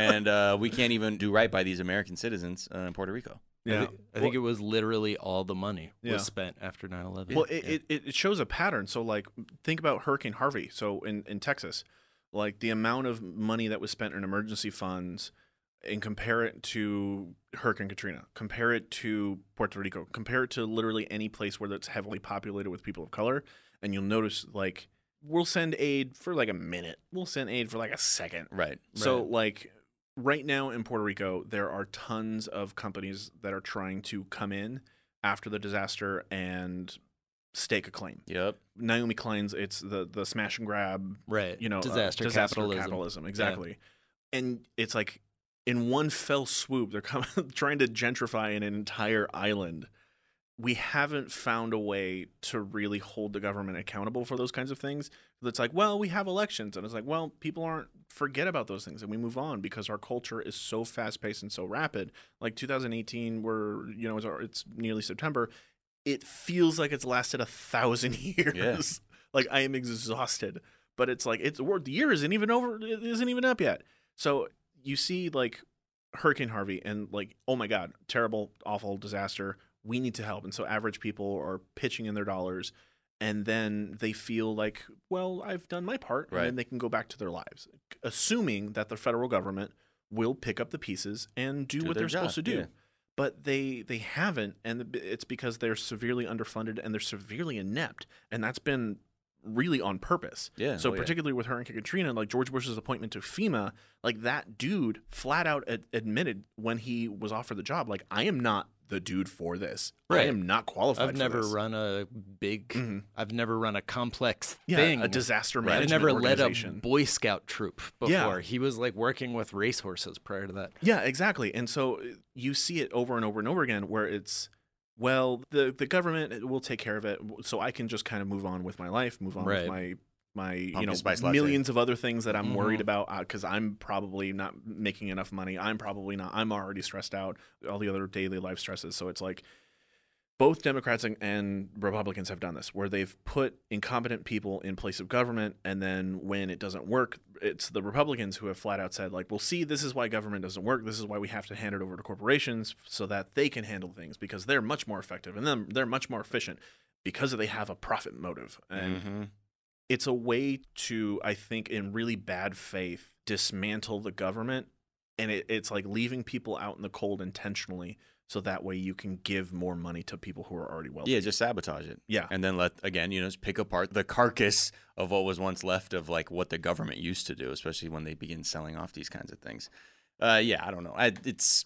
Speaker 10: And we can't even do right by these American citizens in Puerto Rico.
Speaker 9: Yeah,
Speaker 7: I think it was literally all the money
Speaker 9: Yeah.
Speaker 7: was spent after 9/11.
Speaker 9: Well, it shows a pattern. So, like, think about Hurricane Harvey. So, in Texas, like, the amount of money that was spent in emergency funds and compare it to Hurricane Katrina, compare it to Puerto Rico, compare it to literally any place where that's heavily populated with people of color, and you'll notice, like, we'll send aid for, like, a minute. We'll send aid for, like, a second.
Speaker 10: Right.
Speaker 9: So, like, right now in Puerto Rico, there are tons of companies that are trying to come in after the disaster and stake a claim.
Speaker 10: Yep.
Speaker 9: Naomi Klein's, it's the smash and grab,
Speaker 7: Right.
Speaker 9: Disaster capitalism. Exactly.
Speaker 7: Yeah.
Speaker 9: And it's like in one fell swoop, they're trying to gentrify an entire island. We haven't found a way to really hold the government accountable for those kinds of things. It's like, well, we have elections. And it's like, well, people forget about those things and we move on because our culture is so fast paced and so rapid. Like 2018, where, it's nearly September. It feels like it's lasted 1,000 years.
Speaker 10: Yeah.
Speaker 9: Like I am exhausted, but it's like, the year isn't even over. It isn't even up yet. So you see like Hurricane Harvey and like, oh my God, terrible, awful disaster. We need to help. And so average people are pitching in their dollars and then they feel like, well, I've done my part.
Speaker 10: Right.
Speaker 9: And then they can go back to their lives, assuming that the federal government will pick up the pieces and do what they're supposed to do.
Speaker 10: Yeah.
Speaker 9: But they haven't. And it's because they're severely underfunded and they're severely inept. And that's been really on purpose.
Speaker 10: Yeah.
Speaker 9: So particularly with Hurricane Katrina, like George Bush's appointment to FEMA, like that dude flat out admitted when he was offered the job, like, I am not the dude for this.
Speaker 7: Right.
Speaker 9: I am not qualified.
Speaker 7: I've never
Speaker 9: for this.
Speaker 7: run a big.
Speaker 9: Mm-hmm.
Speaker 7: I've never run a complex
Speaker 9: Yeah,
Speaker 7: thing.
Speaker 9: a disaster
Speaker 7: I've
Speaker 9: management
Speaker 7: never led a
Speaker 9: organization.
Speaker 7: Boy Scout troop before.
Speaker 9: Yeah.
Speaker 7: He was like working with racehorses prior to that.
Speaker 9: Yeah, exactly. And so you see it over and over and over again where it's, well, the government will take care of it, so I can just kind of move on with my life, move on with my
Speaker 10: Pumpkin spice latte.
Speaker 9: millions of other things that I'm worried about because I'm probably not making enough money. I'm already stressed out, all the other daily life stresses. So it's like both Democrats and Republicans have done this where they've put incompetent people in place of government. And then when it doesn't work, it's the Republicans who have flat out said, like, well, see, this is why government doesn't work. This is why we have to hand it over to corporations so that they can handle things because they're much more effective and then they're much more efficient because they have a profit motive. And it's a way to, I think, in really bad faith, dismantle the government. And it's like leaving people out in the cold intentionally so that way you can give more money to people who are already wealthy.
Speaker 10: Yeah, just sabotage it.
Speaker 9: Yeah.
Speaker 10: And then just pick apart the carcass of what was once left of like what the government used to do, especially when they begin selling off these kinds of things. Yeah, I don't know. It's...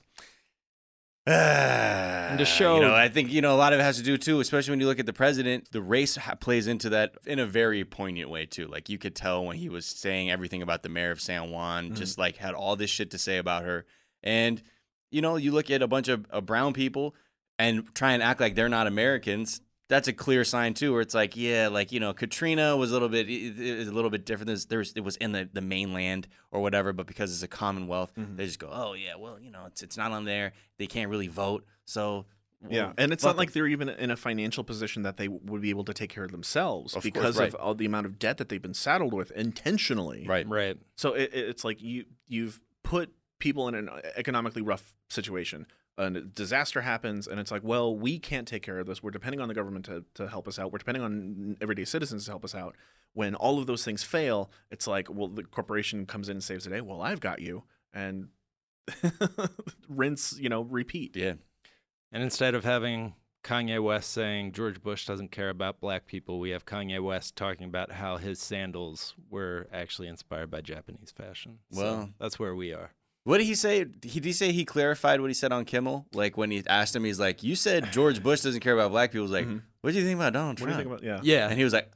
Speaker 7: and to show,
Speaker 10: I think, a lot of it has to do too, especially when you look at the president, the race plays into that in a very poignant way too. Like you could tell when he was saying everything about the mayor of San Juan, just like had all this shit to say about her. And, you look at a bunch of brown people and try and act like they're not Americans. That's a clear sign too, where it's like, yeah, like, Katrina was a little bit different. It was in the mainland or whatever, but because it's a Commonwealth, they just go, oh yeah, well, it's not on there. They can't really vote. So
Speaker 9: yeah, and it's not like they're even in a financial position that they would be able to take care of themselves because of all the amount of debt that they've been saddled with intentionally.
Speaker 10: Right.
Speaker 9: So it's like you've put people in an economically rough situation. A disaster happens, and it's like, well, we can't take care of this. We're depending on the government to help us out. We're depending on everyday citizens to help us out. When all of those things fail, it's like, well, the corporation comes in and saves the day. Well, I've got you. And rinse, repeat.
Speaker 10: Yeah.
Speaker 7: And instead of having Kanye West saying George Bush doesn't care about black people. We have Kanye West talking about how his sandals were actually inspired by Japanese fashion.
Speaker 10: Well,
Speaker 7: so that's where we are.
Speaker 10: What did he say? Did he say he clarified what he said on Kimmel? Like when he asked him, he's like, "You said George Bush doesn't care about black people." He's like, "What do you think about Donald Trump?"
Speaker 9: What do you think about?
Speaker 7: Yeah.
Speaker 10: And he was like,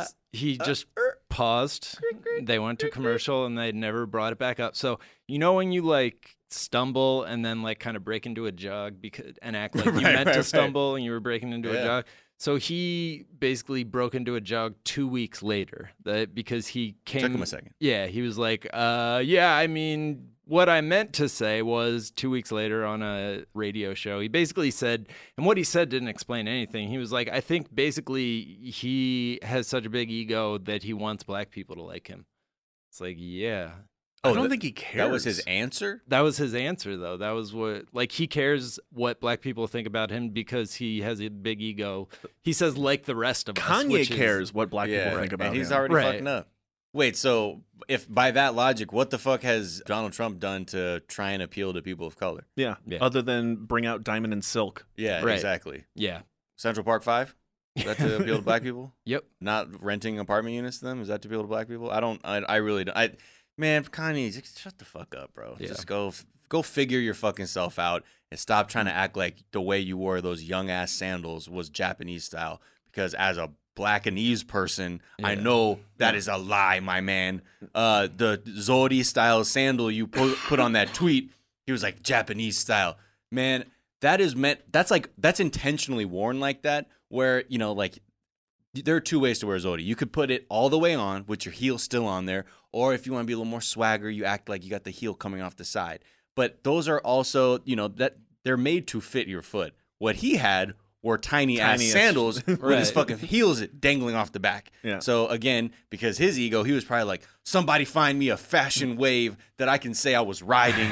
Speaker 7: he just paused. They went to commercial and they never brought it back up. So you know when you like stumble and then like kind of break into a jog and act like you meant to stumble and you were breaking into a jog. So he basically broke into a jog 2 weeks later because he came.
Speaker 10: Took him a second.
Speaker 7: Yeah, he was like, I mean, what I meant to say was 2 weeks later on a radio show. He basically said, and what he said didn't explain anything. He was like, I think basically he has such a big ego that he wants black people to like him. It's like, yeah.
Speaker 9: I don't think he cares.
Speaker 10: That was his answer?
Speaker 7: That was his answer, though. That was what, like, he cares what black people think about him because he has a big ego. He says, like the rest of us.
Speaker 9: Kanye cares what black people think about him.
Speaker 10: And he's already fucking up. Wait, so if by that logic, what the fuck has Donald Trump done to try and appeal to people of color?
Speaker 9: Yeah. Other than bring out Diamond and Silk.
Speaker 10: Yeah, exactly.
Speaker 7: Yeah.
Speaker 10: Central Park 5? Is that to appeal to black people?
Speaker 7: Yep.
Speaker 10: Not renting apartment units to them? Is that to appeal to black people? I really don't. Man, Kanye, just shut the fuck up, bro.
Speaker 7: Yeah.
Speaker 10: Just go figure your fucking self out and stop trying to act like the way you wore those young-ass sandals was Japanese style. Because as a Blackanese person, I know that is a lie, my man. The Zodi-style sandal you put on that tweet, he was like, Japanese style. Man, that's intentionally worn like that, where, you know, like, there are two ways to wear a Zodi. You could put it all the way on with your heel still on there, or if you want to be a little more swagger, you act like you got the heel coming off the side. But those are also, you know, that they're made to fit your foot. What he had were tiny-ass sandals with his fucking heels dangling off the back.
Speaker 9: Yeah.
Speaker 10: So, again, because his ego, he was probably like, somebody find me a fashion wave that I can say I was riding.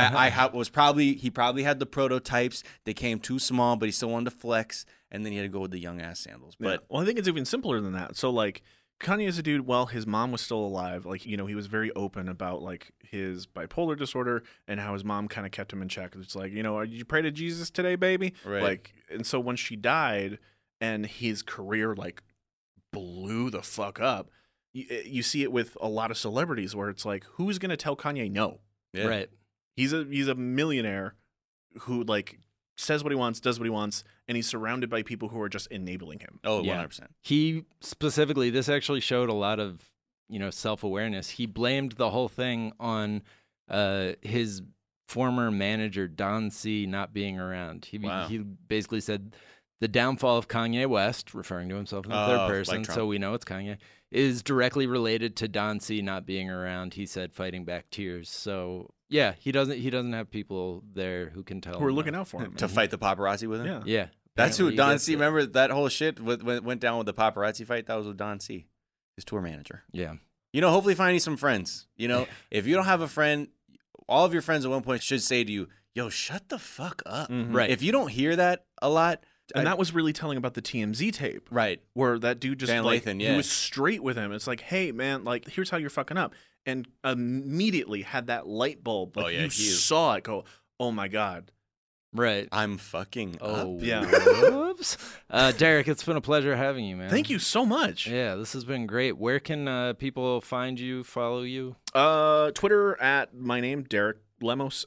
Speaker 10: He probably had the prototypes. They came too small, but he still wanted to flex. And then he had to go with the young-ass sandals. But
Speaker 9: well, I think it's even simpler than that. So, like, Kanye is a dude, well, his mom was still alive. Like, you know, he was very open about, like, his bipolar disorder and how his mom kind of kept him in check. It's like, you know, did you pray to Jesus today, baby?
Speaker 10: Right.
Speaker 9: Like, and so when she died and his career, like, blew the fuck up, you see it with a lot of celebrities where it's like, who's going to tell Kanye no?
Speaker 10: Yeah.
Speaker 7: Right.
Speaker 9: He's a millionaire who, like, says what he wants, does what he wants, and he's surrounded by people who are just enabling him.
Speaker 10: Oh,
Speaker 7: Yeah.
Speaker 10: 100%.
Speaker 7: He specifically, this actually showed a lot of, you know, self-awareness. He blamed the whole thing on his former manager, Don C., not being around. He basically said the downfall of Kanye West, referring to himself in the third person,
Speaker 10: like
Speaker 7: so we know it's Kanye, is directly related to Don C. not being around. He said fighting back tears. So yeah, he doesn't have people there who can tell
Speaker 9: Who are
Speaker 7: him
Speaker 9: looking
Speaker 7: that.
Speaker 9: out for him.
Speaker 10: To fight the paparazzi with him?
Speaker 9: Yeah.
Speaker 7: Yeah.
Speaker 10: That's who
Speaker 7: Apparently he
Speaker 10: Don
Speaker 7: gets
Speaker 10: C.
Speaker 7: it.
Speaker 10: Remember that whole shit went down with the paparazzi fight? That was with Don C., his tour manager.
Speaker 7: Yeah.
Speaker 10: You know, hopefully find you some friends. You know, if you don't have a friend, all of your friends at one point should say to you, yo, shut the fuck up.
Speaker 7: Right.
Speaker 10: If you don't hear that a lot.
Speaker 9: And that was really telling about the TMZ tape.
Speaker 10: Right.
Speaker 9: Where that dude just,
Speaker 10: Van
Speaker 9: like,
Speaker 10: Lathan,
Speaker 9: he was straight with him. It's like, hey, man, like, here's how you're fucking up. And immediately had that light bulb. Like, you saw it go, oh, my God.
Speaker 7: Right.
Speaker 10: I'm fucking up.
Speaker 9: Yeah.
Speaker 7: Whoops. Derek, it's been a pleasure having you, man.
Speaker 9: Thank you so much.
Speaker 7: Yeah, this has been great. Where can people find you, follow you?
Speaker 9: Twitter at my name, Derek Lemos,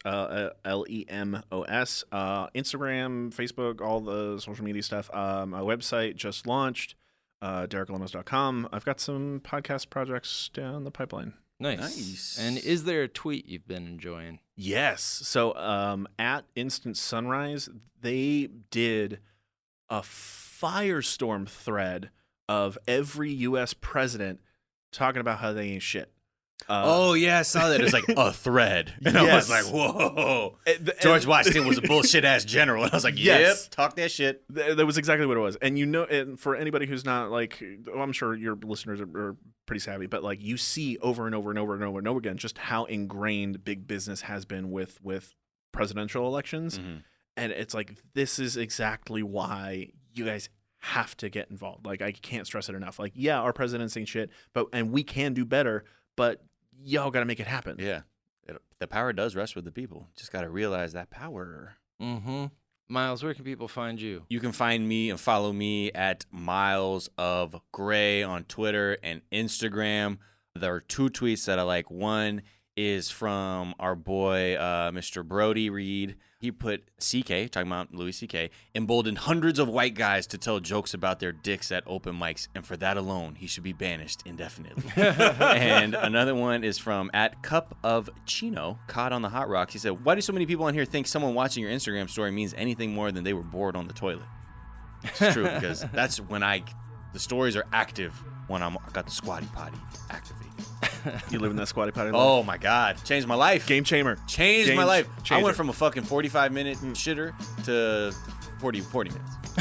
Speaker 9: Lemos. Instagram, Facebook, all the social media stuff. My website just launched, DerekLemos.com. I've got some podcast projects down the pipeline.
Speaker 7: Nice. And is there a tweet you've been enjoying?
Speaker 9: Yes. So at Instant Sunrise, they did a firestorm thread of every U.S. president talking about how they ain't shit.
Speaker 10: Oh, yeah, I saw that. It was like a thread. And I was like, whoa. George Washington was a bullshit-ass general. And I was like, yep, talk that shit.
Speaker 9: That was exactly what it was. And you know, and for anybody who's not like, I'm sure your listeners are pretty savvy, but like you see over and over and over and over and over again just how ingrained big business has been with presidential elections.
Speaker 10: Mm-hmm.
Speaker 9: And it's like, this is exactly why you guys have to get involved. Like, I can't stress it enough. Like, yeah, our president's ain't shit, and we can do better, but y'all got to make it happen.
Speaker 10: Yeah. The power does rest with the people. Just got to realize that power.
Speaker 7: Mm-hmm. Miles, where can people find you?
Speaker 10: You can find me and follow me at Miles of Gray on Twitter and Instagram. There are 2 tweets that I like. One is from our boy, Mr. Brody Reed. He put CK, talking about Louis CK, emboldened hundreds of white guys to tell jokes about their dicks at open mics, and for that alone, he should be banished indefinitely. And another one is from at Cup of Chino, caught on the Hot Rocks. He said, why do so many people on here think someone watching your Instagram story means anything more than they were bored on the toilet? It's true, because that's when the stories are active when I got the squatty potty activated.
Speaker 9: You live in that squatty potty life?
Speaker 10: Oh my God. Changed my life.
Speaker 9: Game changer.
Speaker 10: Changed my life.
Speaker 9: Changer.
Speaker 10: I went from a fucking 45-minute shitter to 40 minutes.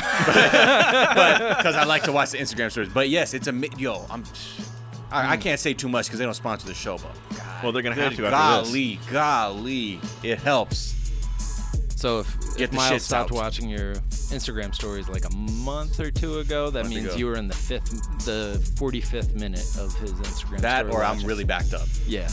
Speaker 10: Because I like to watch the Instagram stories. But yes, it's I can't say too much because they don't sponsor the show, but God,
Speaker 9: well, they're going to have to after
Speaker 10: this. Golly. It helps.
Speaker 7: So if Miles stopped watching your Instagram stories like a month or 2 ago, that means you were in the 45th minute of his Instagram
Speaker 10: that
Speaker 7: story.
Speaker 10: Or I'm really backed up.
Speaker 7: Yeah.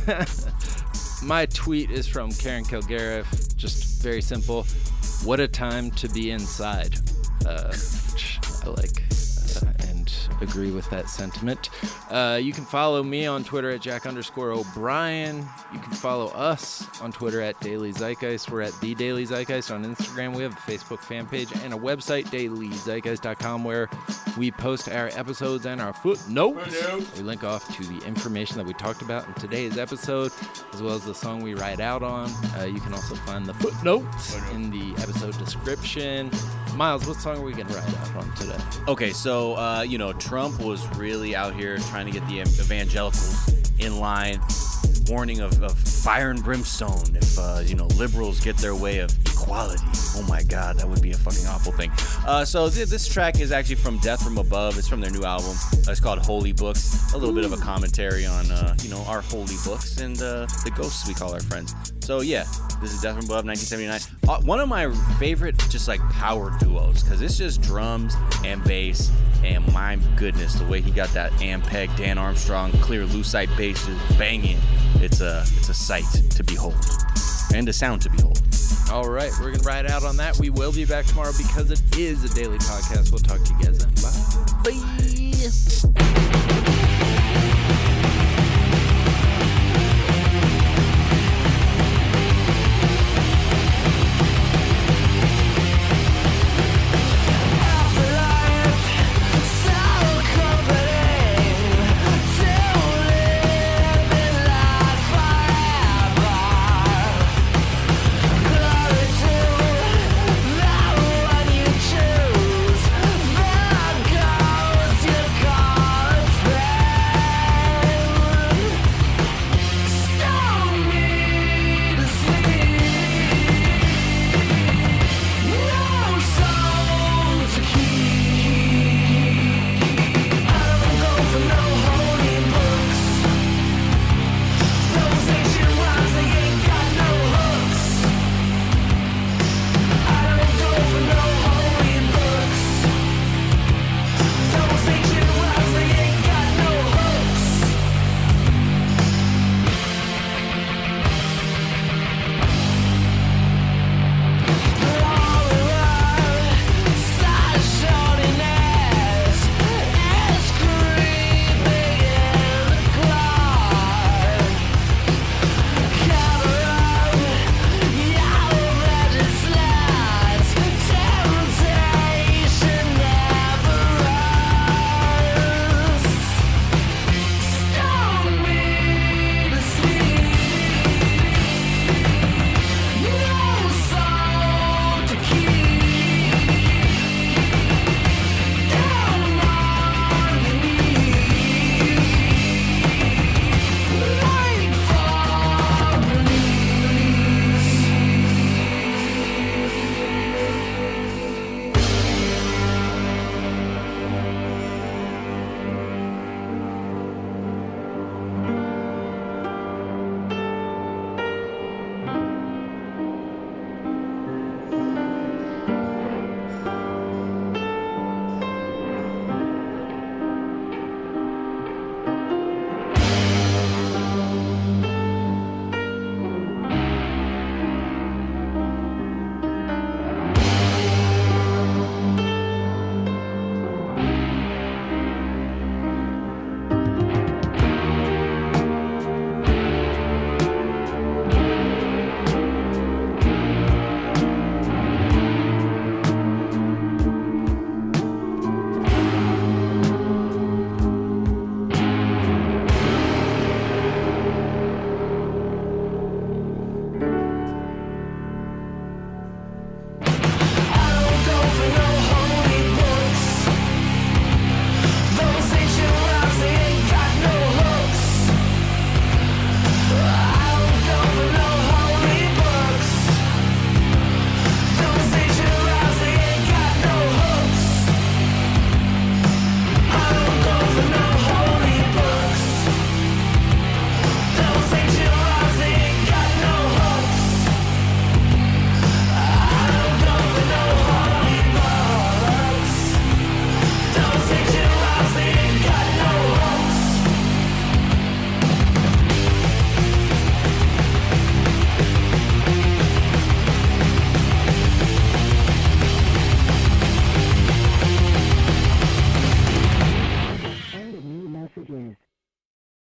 Speaker 7: My tweet is from Karen Kilgariff, just very simple. What a time to be inside. Which I like and agree with that sentiment. You can follow me on Twitter at Jack_O'Brien. You can follow us on Twitter at Daily Zeitgeist. We're at The Daily Zeitgeist on Instagram. We have a Facebook fan page and a website, dailyzeitgeist.com, where we post our episodes and our footnotes. We link off to the information that we talked about in today's episode, as well as the song we ride out on. You can also find the footnotes in the episode description. Miles, what song are we going to ride out on today?
Speaker 10: Okay, so, Trump was really out here trying to get the evangelicals in line, warning of fire and brimstone if, liberals get their way of equality. Oh my God, that would be a fucking awful thing. So this track is actually from Death from Above. It's from their new album. It's called Holy Books. A little bit of a commentary on, our holy books and the ghosts we call our friends. So yeah, this is Death from Above, 1979. One of my favorite just like power duos, because it's just drums and bass, and my goodness, the way he got that Ampeg, Dan Armstrong, clear lucite bass just banging. It's a sight to behold and a sound to behold.
Speaker 7: All right, we're going to ride out on that. We will be back tomorrow because it is a daily podcast. We'll talk to you guys then. Bye.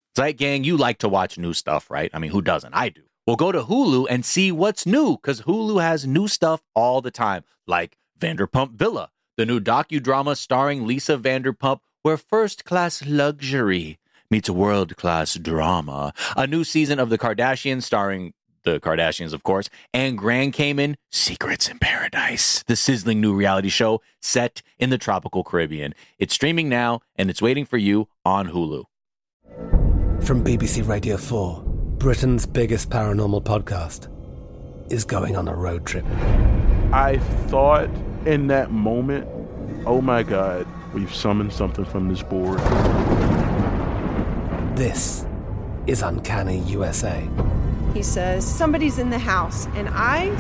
Speaker 2: Zeit Gang, you like to watch new stuff, right? I mean, who doesn't? I do. Well, go to Hulu and see what's new, because Hulu has new stuff all the time, like Vanderpump Villa, the new docudrama starring Lisa Vanderpump, where first-class luxury meets world-class drama. A new season of The Kardashians starring the Kardashians, of course, and Grand Cayman, Secrets in Paradise, the sizzling new reality show set in the tropical Caribbean. It's streaming now, and it's waiting for you on Hulu.
Speaker 4: From BBC Radio 4, Britain's biggest paranormal podcast is going on a road trip.
Speaker 5: I thought in that moment, oh my God, we've summoned something from this board.
Speaker 4: This is Uncanny USA.
Speaker 6: He says, somebody's in the house, and I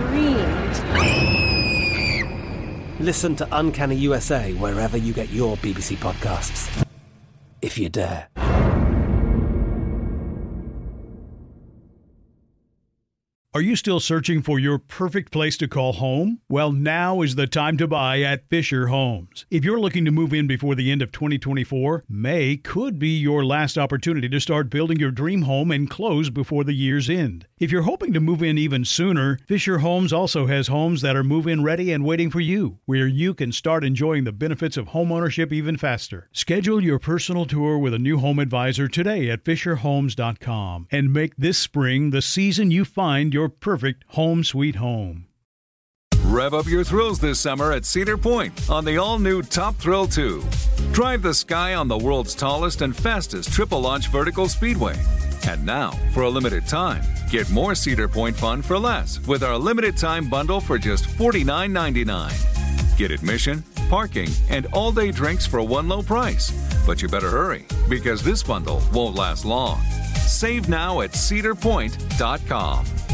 Speaker 6: screamed.
Speaker 4: Listen to Uncanny USA wherever you get your BBC podcasts, if you dare.
Speaker 12: Are you still searching for your perfect place to call home? Well, now is the time to buy at Fisher Homes. If you're looking to move in before the end of 2024, May could be your last opportunity to start building your dream home and close before the year's end. If you're hoping to move in even sooner, Fisher Homes also has homes that are move-in ready and waiting for you, where you can start enjoying the benefits of homeownership even faster. Schedule your personal tour with a new home advisor today at FisherHomes.com and make this spring the season you find your perfect home sweet home.
Speaker 13: Rev up your thrills this summer at Cedar Point on the all-new Top Thrill 2. Drive the sky on the world's tallest and fastest triple-launch vertical speedway. And now, for a limited time, get more Cedar Point fun for less with our limited-time bundle for just $49.99. Get admission, parking, and all-day drinks for one low price. But you better hurry, because this bundle won't last long. Save now at cedarpoint.com.